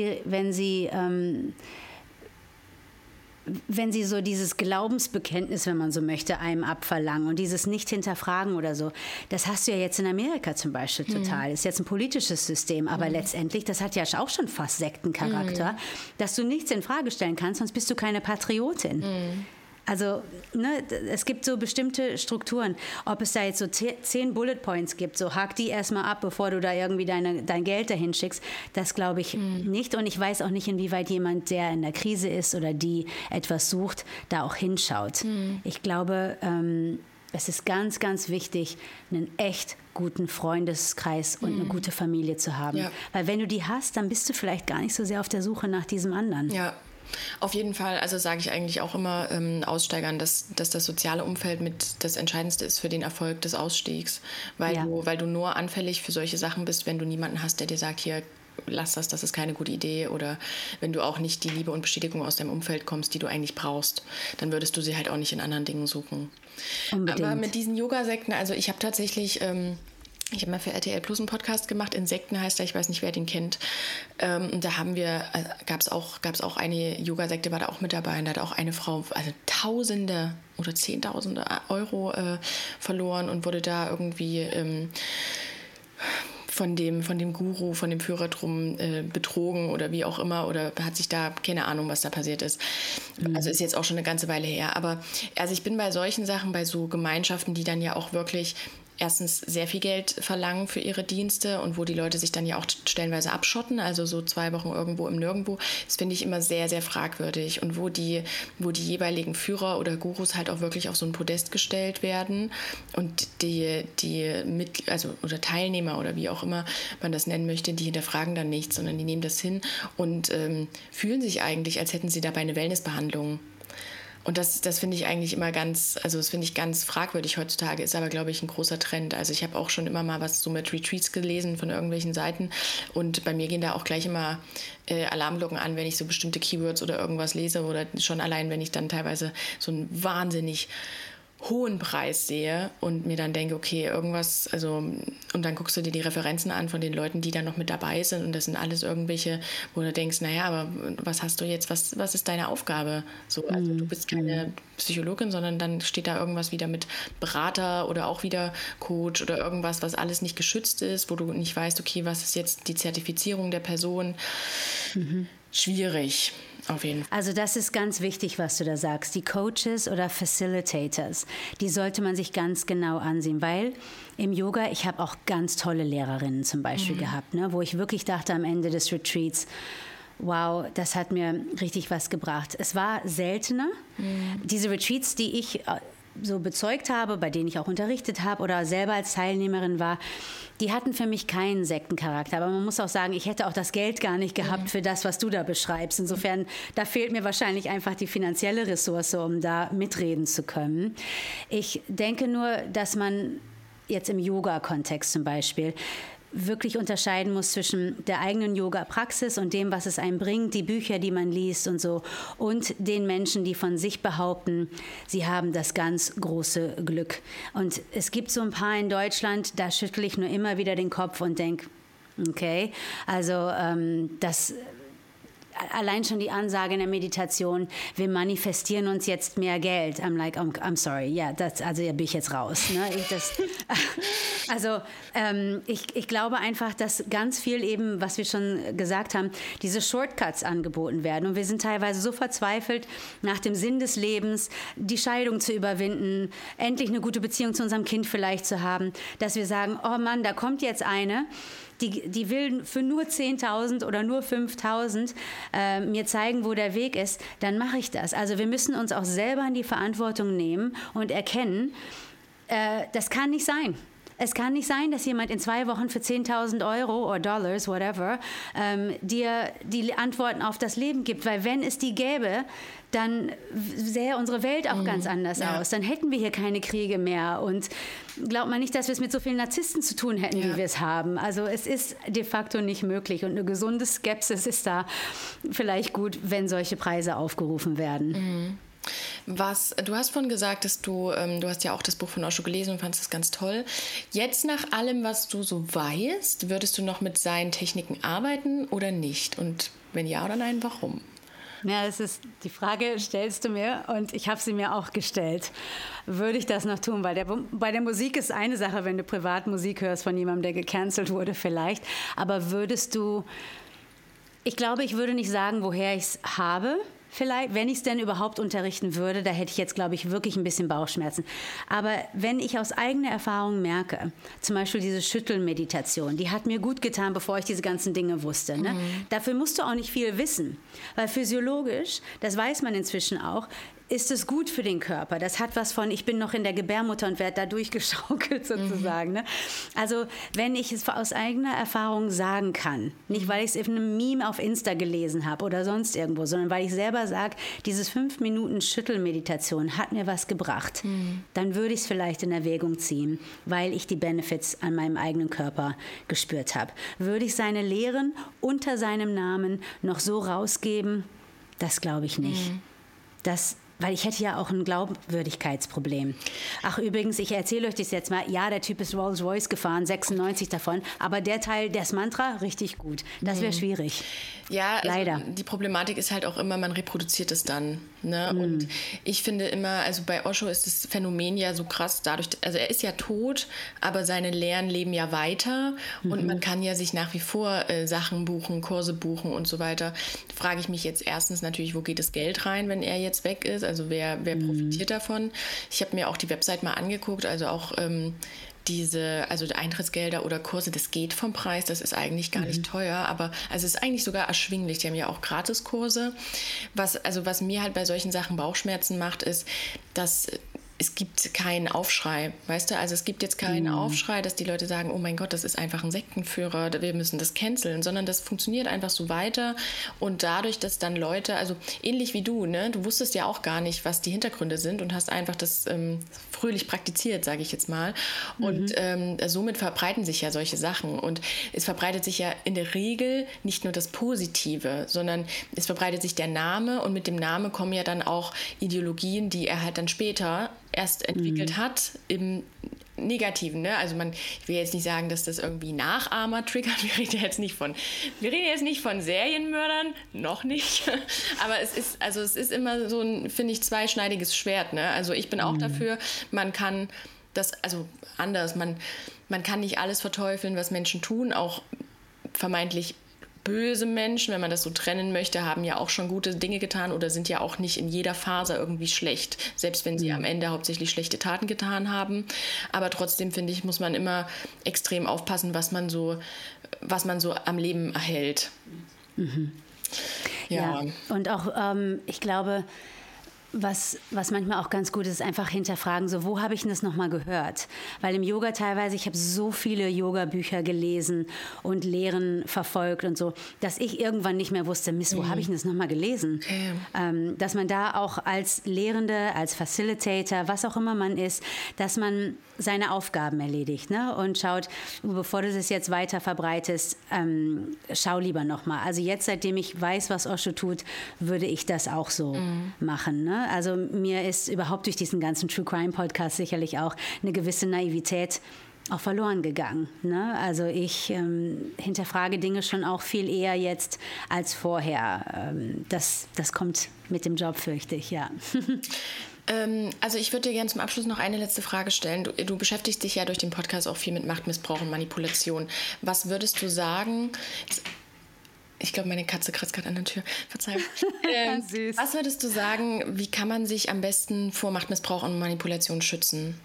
sie so dieses Glaubensbekenntnis, wenn man so möchte, einem abverlangen und dieses Nicht-Hinterfragen oder so, das hast du ja jetzt in Amerika zum Beispiel total. Ist jetzt ein politisches System, aber letztendlich, das hat ja auch schon fast Sektencharakter, dass du nichts in Frage stellen kannst, sonst bist du keine Patriotin. Also, ne, es gibt so bestimmte Strukturen. Ob es da jetzt so 10 Bullet Points gibt, so hak die erstmal ab, bevor du da irgendwie dein Geld dahin schickst, das glaube ich nicht. Und ich weiß auch nicht, inwieweit jemand, der in der Krise ist oder die etwas sucht, da auch hinschaut. Ich glaube, es ist ganz, ganz wichtig, einen echt guten Freundeskreis und eine gute Familie zu haben. Ja. Weil wenn du die hast, dann bist du vielleicht gar nicht so sehr auf der Suche nach diesem anderen. Ja. Auf jeden Fall, also sage ich eigentlich auch immer Aussteigern, dass das soziale Umfeld mit das Entscheidendste ist für den Erfolg des Ausstiegs, weil du nur anfällig für solche Sachen bist, wenn du niemanden hast, der dir sagt, hier, lass das ist keine gute Idee, oder wenn du auch nicht die Liebe und Bestätigung aus deinem Umfeld kommst, die du eigentlich brauchst, dann würdest du sie halt auch nicht in anderen Dingen suchen. Unbedingt. Aber mit diesen Yoga-Sekten, also ich habe tatsächlich... Ich habe mal für RTL Plus einen Podcast gemacht, Insekten heißt er, ich weiß nicht, wer den kennt. Und da gab es auch eine Yoga-Sekte, war da auch mit dabei. Und da hat auch eine Frau, also Tausende oder Zehntausende Euro verloren und wurde da irgendwie von dem Guru, von dem Führer drum betrogen oder wie auch immer, oder hat sich da, keine Ahnung, was da passiert ist. Also ist jetzt auch schon eine ganze Weile her. Aber also ich bin bei solchen Sachen, bei so Gemeinschaften, die dann ja auch wirklich erstens sehr viel Geld verlangen für ihre Dienste und wo die Leute sich dann ja auch stellenweise abschotten, also so 2 Wochen irgendwo im Nirgendwo, das finde ich immer sehr, sehr fragwürdig. Und wo die jeweiligen Führer oder Gurus halt auch wirklich auf so ein Podest gestellt werden und die oder Teilnehmer oder wie auch immer man das nennen möchte, die hinterfragen dann nichts, sondern die nehmen das hin und fühlen sich eigentlich, als hätten sie dabei eine Wellnessbehandlung. Und das finde ich eigentlich immer das finde ich ganz fragwürdig heutzutage, ist aber, glaube ich, ein großer Trend. Also ich habe auch schon immer mal was so mit Retreats gelesen von irgendwelchen Seiten und bei mir gehen da auch gleich immer Alarmglocken an, wenn ich so bestimmte Keywords oder irgendwas lese oder schon allein, wenn ich dann teilweise so einen wahnsinnig hohen Preis sehe und mir dann denke, okay, irgendwas, und dann guckst du dir die Referenzen an von den Leuten, die da noch mit dabei sind und das sind alles irgendwelche, wo du denkst, naja, aber was hast du jetzt, was ist deine Aufgabe? So, also du bist keine Psychologin, sondern dann steht da irgendwas wieder mit Berater oder auch wieder Coach oder irgendwas, was alles nicht geschützt ist, wo du nicht weißt, okay, was ist jetzt die Zertifizierung der Person? Schwierig. Auf jeden Fall. Also das ist ganz wichtig, was du da sagst. Die Coaches oder Facilitators, die sollte man sich ganz genau ansehen, weil im Yoga, ich habe auch ganz tolle Lehrerinnen zum Beispiel gehabt, ne, wo ich wirklich dachte am Ende des Retreats, wow, das hat mir richtig was gebracht. Es war seltener. Diese Retreats, die ich so bezeugt habe, bei denen ich auch unterrichtet habe oder selber als Teilnehmerin war, die hatten für mich keinen Sektencharakter. Aber man muss auch sagen, ich hätte auch das Geld gar nicht gehabt für das, was du da beschreibst. Insofern, da fehlt mir wahrscheinlich einfach die finanzielle Ressource, um da mitreden zu können. Ich denke nur, dass man jetzt im Yoga-Kontext zum Beispiel wirklich unterscheiden muss zwischen der eigenen Yoga-Praxis und dem, was es einem bringt, die Bücher, die man liest und so, und den Menschen, die von sich behaupten, sie haben das ganz große Glück. Und es gibt so ein paar in Deutschland, da schüttle ich nur immer wieder den Kopf und denke, okay, also allein schon die Ansage in der Meditation, wir manifestieren uns jetzt mehr Geld. I'm like, I'm sorry, ja, also da bin ich jetzt raus. Ne? Ich glaube einfach, dass ganz viel eben, was wir schon gesagt haben, diese Shortcuts angeboten werden. Und wir sind teilweise so verzweifelt nach dem Sinn des Lebens, die Scheidung zu überwinden, endlich eine gute Beziehung zu unserem Kind vielleicht zu haben, dass wir sagen, oh Mann, da kommt jetzt eine, die will für nur 10.000 oder nur 5.000 mir zeigen, wo der Weg ist, dann mache ich das. Also wir müssen uns auch selber in die Verantwortung nehmen und erkennen, das kann nicht sein. Es kann nicht sein, dass jemand in 2 Wochen für 10.000 Euro oder Dollars, whatever, dir die Antworten auf das Leben gibt. Weil wenn es die gäbe, dann sähe unsere Welt auch ganz anders aus. Dann hätten wir hier keine Kriege mehr. Und glaubt man nicht, dass wir es mit so vielen Narzissten zu tun hätten, wie wir es haben. Also es ist de facto nicht möglich. Und eine gesunde Skepsis ist da vielleicht gut, wenn solche Preise aufgerufen werden. Mhm. Du hast vorhin gesagt, dass du hast ja auch das Buch von Osho gelesen und fandest es ganz toll. Jetzt nach allem, was du so weißt, würdest du noch mit seinen Techniken arbeiten oder nicht? Und wenn ja oder nein, warum? Ja, die Frage stellst du mir und ich habe sie mir auch gestellt. Würde ich das noch tun? Weil bei der Musik ist eine Sache, wenn du privat Musik hörst von jemandem, der gecancelt wurde vielleicht. Aber würdest du, ich glaube, ich würde nicht sagen, woher ich es habe. Vielleicht, wenn ich es denn überhaupt unterrichten würde, da hätte ich jetzt, glaube ich, wirklich ein bisschen Bauchschmerzen. Aber wenn ich aus eigener Erfahrung merke, zum Beispiel diese Schüttelmeditation, die hat mir gut getan, bevor ich diese ganzen Dinge wusste. Ne? Dafür musst du auch nicht viel wissen, weil physiologisch, das weiß man inzwischen auch, ist es gut für den Körper. Das hat was von, ich bin noch in der Gebärmutter und werde da durchgeschaukelt sozusagen. Ne? Also wenn ich es aus eigener Erfahrung sagen kann, nicht weil ich es in einem Meme auf Insta gelesen habe oder sonst irgendwo, sondern weil ich selber sage, dieses 5 Minuten Schüttelmeditation hat mir was gebracht, dann würde ich es vielleicht in Erwägung ziehen, weil ich die Benefits an meinem eigenen Körper gespürt habe. Würde ich seine Lehren unter seinem Namen noch so rausgeben? Das glaube ich nicht. Weil ich hätte ja auch ein Glaubwürdigkeitsproblem. Ach übrigens, ich erzähle euch das jetzt mal. Ja, der Typ ist Rolls-Royce gefahren, 96 davon. Aber der Teil, das Mantra, richtig gut. Das wäre schwierig. Ja, leider. Also die Problematik ist halt auch immer, man reproduziert es dann. Ne? Und ich finde immer, also bei Osho ist das Phänomen ja so krass dadurch, also er ist ja tot, aber seine Lehren leben ja weiter. Und man kann ja sich nach wie vor Sachen buchen, Kurse buchen und so weiter. Frage ich mich jetzt erstens natürlich, wo geht das Geld rein, wenn er jetzt weg ist? Also wer profitiert davon? Ich habe mir auch die Website mal angeguckt, also auch also Eintrittsgelder oder Kurse, das geht vom Preis, das ist eigentlich gar nicht teuer, aber also es ist eigentlich sogar erschwinglich. Die haben ja auch Gratiskurse. Was mir halt bei solchen Sachen Bauchschmerzen macht, ist, dass es gibt keinen Aufschrei, weißt du? Also es gibt jetzt keinen Aufschrei, dass die Leute sagen, oh mein Gott, das ist einfach ein Sektenführer, wir müssen das canceln, sondern das funktioniert einfach so weiter und dadurch, dass dann Leute, also ähnlich wie du, ne? Du wusstest ja auch gar nicht, was die Hintergründe sind und hast einfach das fröhlich praktiziert, sage ich jetzt mal. Und somit verbreiten sich ja solche Sachen und es verbreitet sich ja in der Regel nicht nur das Positive, sondern es verbreitet sich der Name und mit dem Namen kommen ja dann auch Ideologien, die er halt dann später erst entwickelt hat im Negativen, ne? Also ich will jetzt nicht sagen, dass das irgendwie Nachahmer triggert. Wir reden jetzt nicht von Serienmördern, noch nicht. Aber es ist immer so ein, finde ich, zweischneidiges Schwert, ne? Also ich bin auch dafür, man kann das, also anders, man kann nicht alles verteufeln, was Menschen tun, auch vermeintlich böse Menschen, wenn man das so trennen möchte, haben ja auch schon gute Dinge getan oder sind ja auch nicht in jeder Phase irgendwie schlecht, selbst wenn sie am Ende hauptsächlich schlechte Taten getan haben. Aber trotzdem, finde ich, muss man immer extrem aufpassen, was man so am Leben erhält. Ja. Und auch, ich glaube, was manchmal auch ganz gut ist, einfach hinterfragen, so, wo habe ich denn das nochmal gehört? Weil im Yoga teilweise, ich habe so viele Yoga-Bücher gelesen und Lehren verfolgt und so, dass ich irgendwann nicht mehr wusste, Mist, wo habe ich denn das nochmal gelesen? Okay. Dass man da auch als Lehrende, als Facilitator, was auch immer man ist, dass man seine Aufgaben erledigt, ne? Und schaut, bevor du das jetzt weiter verbreitest, schau lieber nochmal. Also jetzt, seitdem ich weiß, was Osho tut, würde ich das auch so machen, ne? Also mir ist überhaupt durch diesen ganzen True Crime Podcast sicherlich auch eine gewisse Naivität auch verloren gegangen. Ne? Also ich hinterfrage Dinge schon auch viel eher jetzt als vorher. Das kommt mit dem Job, fürchte ich, ja. Also ich würde dir gerne zum Abschluss noch eine letzte Frage stellen. Du beschäftigst dich ja durch den Podcast auch viel mit Machtmissbrauch und Manipulation. Was würdest du sagen... Ich glaube, meine Katze kratzt gerade an der Tür. Verzeihung. Süß. Was würdest du sagen, wie kann man sich am besten vor Machtmissbrauch und Manipulation schützen?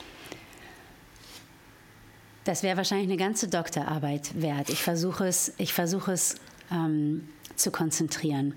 Das wäre wahrscheinlich eine ganze Doktorarbeit wert. Ich versuche es zu konzentrieren.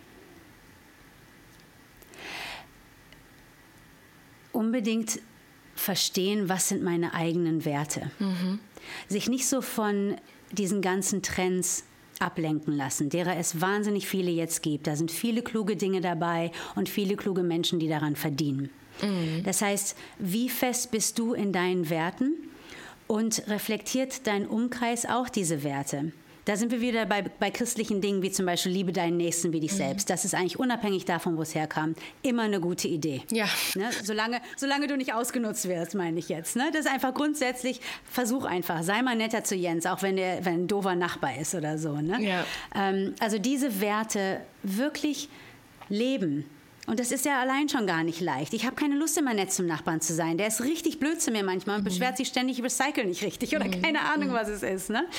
Unbedingt verstehen, was sind meine eigenen Werte. Sich nicht so von diesen ganzen Trends ablenken lassen, derer es wahnsinnig viele jetzt gibt. Da sind viele kluge Dinge dabei und viele kluge Menschen, die daran verdienen. Das heißt, wie fest bist du in deinen Werten und reflektiert dein Umkreis auch diese Werte? Da sind wir wieder bei christlichen Dingen, wie zum Beispiel liebe deinen Nächsten wie dich selbst. Das ist eigentlich unabhängig davon, wo es herkam, immer eine gute Idee. Ja. Ne? Solange du nicht ausgenutzt wirst, meine ich jetzt. Ne? Das ist einfach grundsätzlich, versuch einfach, sei mal netter zu Jens, auch wenn ein doofer Nachbar ist oder so. Ne? Ja. Also diese Werte wirklich leben. Und das ist ja allein schon gar nicht leicht. Ich habe keine Lust, immer nett zum Nachbarn zu sein. Der ist richtig blöd zu mir manchmal und beschwert sich ständig, ich recycle nicht richtig oder keine Ahnung, was es ist. Ne?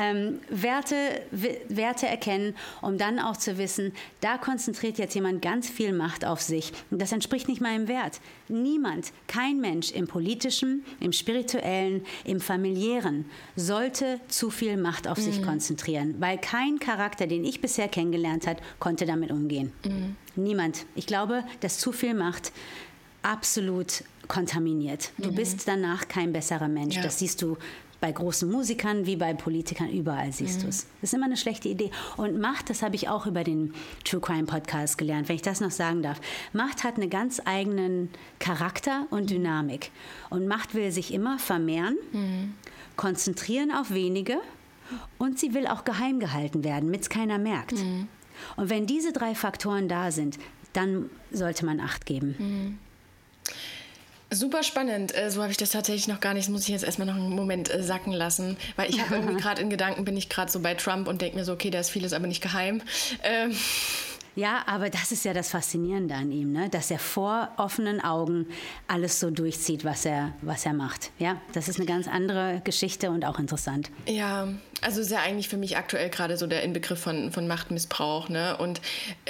Werte erkennen, um dann auch zu wissen, da konzentriert jetzt jemand ganz viel Macht auf sich. Und das entspricht nicht meinem Wert. Niemand, kein Mensch im Politischen, im Spirituellen, im Familiären sollte zu viel Macht auf sich konzentrieren, weil kein Charakter, den ich bisher kennengelernt habe, konnte damit umgehen. Niemand. Ich glaube, dass zu viel Macht absolut kontaminiert. Du bist danach kein besserer Mensch. Ja. Das siehst du bei großen Musikern wie bei Politikern, überall siehst du es. Das ist immer eine schlechte Idee. Und Macht, das habe ich auch über den True Crime Podcast gelernt, wenn ich das noch sagen darf. Macht hat einen ganz eigenen Charakter und Dynamik. Und Macht will sich immer vermehren, konzentrieren auf wenige und sie will auch geheim gehalten werden, damit es keiner merkt. Und wenn diese 3 Faktoren da sind, dann sollte man Acht geben. Super spannend. So habe ich das tatsächlich noch gar nicht. Das muss ich jetzt erstmal noch einen Moment sacken lassen. Weil ich habe irgendwie gerade in Gedanken, bin ich gerade so bei Trump und denke mir so, okay, da ist vieles aber nicht geheim. Ja, aber das ist ja das Faszinierende an ihm, ne? Dass er vor offenen Augen alles so durchzieht, was er macht. Ja, das ist eine ganz andere Geschichte und auch interessant. Ja, also ist ja eigentlich für mich aktuell gerade so der Inbegriff von Machtmissbrauch, ne? Und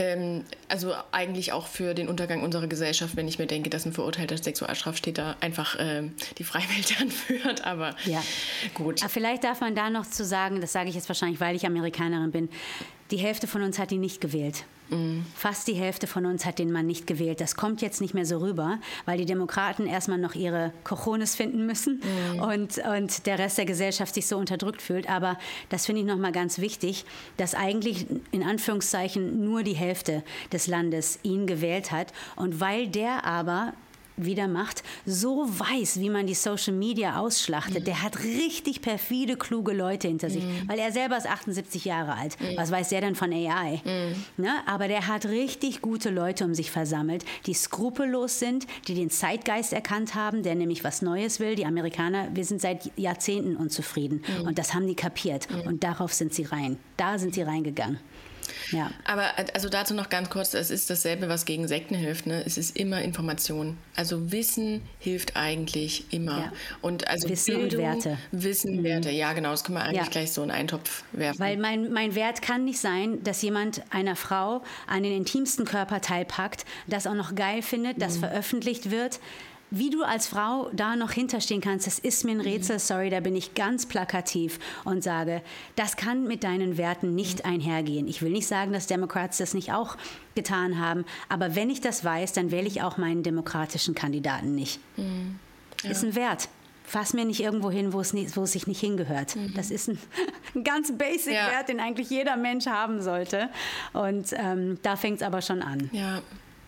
also eigentlich auch für den Untergang unserer Gesellschaft, wenn ich mir denke, dass ein verurteilter Sexualstraftäter einfach die freie Welt anführt. Aber ja, gut. Aber vielleicht darf man da noch zu sagen, das sage ich jetzt wahrscheinlich, weil ich Amerikanerin bin, die Hälfte von uns hat ihn nicht gewählt. Fast die Hälfte von uns hat den Mann nicht gewählt. Das kommt jetzt nicht mehr so rüber, weil die Demokraten erstmal noch ihre Cojones finden müssen und der Rest der Gesellschaft sich so unterdrückt fühlt. Aber das finde ich nochmal ganz wichtig, dass eigentlich in Anführungszeichen nur die Hälfte des Landes ihn gewählt hat. Und weil der aber wieder macht, so weiß, wie man die Social Media ausschlachtet. Der hat richtig perfide, kluge Leute hinter sich, weil er selber ist 78 Jahre alt. Was weiß der denn von AI? Ne? Aber der hat richtig gute Leute um sich versammelt, die skrupellos sind, die den Zeitgeist erkannt haben, der nämlich was Neues will. Die Amerikaner, wir sind seit Jahrzehnten unzufrieden und das haben die kapiert und darauf sind sie rein. Da sind sie reingegangen. Ja. Aber also dazu noch ganz kurz, es ist dasselbe, was gegen Sekten hilft. Ne? Es ist immer Information. Also Wissen hilft eigentlich immer. Ja. Und also Wissen Bildung, und Werte. Wissen, Werte, ja genau, das kann man eigentlich gleich so in einen Topf werfen. Weil mein Wert kann nicht sein, dass jemand einer Frau an den intimsten Körperteil packt, das auch noch geil findet, das veröffentlicht wird. Wie du als Frau da noch hinterstehen kannst, das ist mir ein Rätsel, sorry, da bin ich ganz plakativ und sage, das kann mit deinen Werten nicht einhergehen. Ich will nicht sagen, dass Democrats das nicht auch getan haben, aber wenn ich das weiß, dann wähle ich auch meinen demokratischen Kandidaten nicht. Ja. Ist ein Wert. Fass mir nicht irgendwo hin, wo es sich nicht hingehört. Das ist ein ganz basic Wert, den eigentlich jeder Mensch haben sollte. Und da fängt es aber schon an. Ja.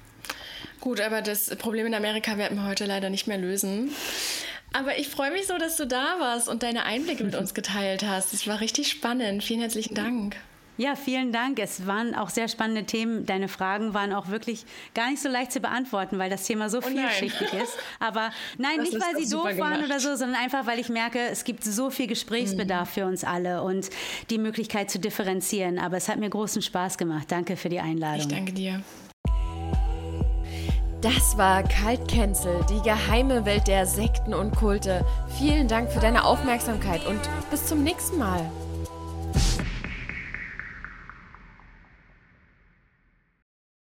Gut, aber das Problem in Amerika werden wir heute leider nicht mehr lösen. Aber ich freue mich so, dass du da warst und deine Einblicke mit uns geteilt hast. Das war richtig spannend. Vielen herzlichen Dank. Ja, vielen Dank. Es waren auch sehr spannende Themen. Deine Fragen waren auch wirklich gar nicht so leicht zu beantworten, weil das Thema so vielschichtig ist. Aber nein, Das nicht, ist weil doch sie doof super waren gemacht. oder so, sondern einfach, weil ich merke, es gibt so viel Gesprächsbedarf für uns alle und die Möglichkeit zu differenzieren. Aber es hat mir großen Spaß gemacht. Danke für die Einladung. Ich danke dir. Das war Kalt Cancel, die geheime Welt der Sekten und Kulte. Vielen Dank für deine Aufmerksamkeit und bis zum nächsten Mal.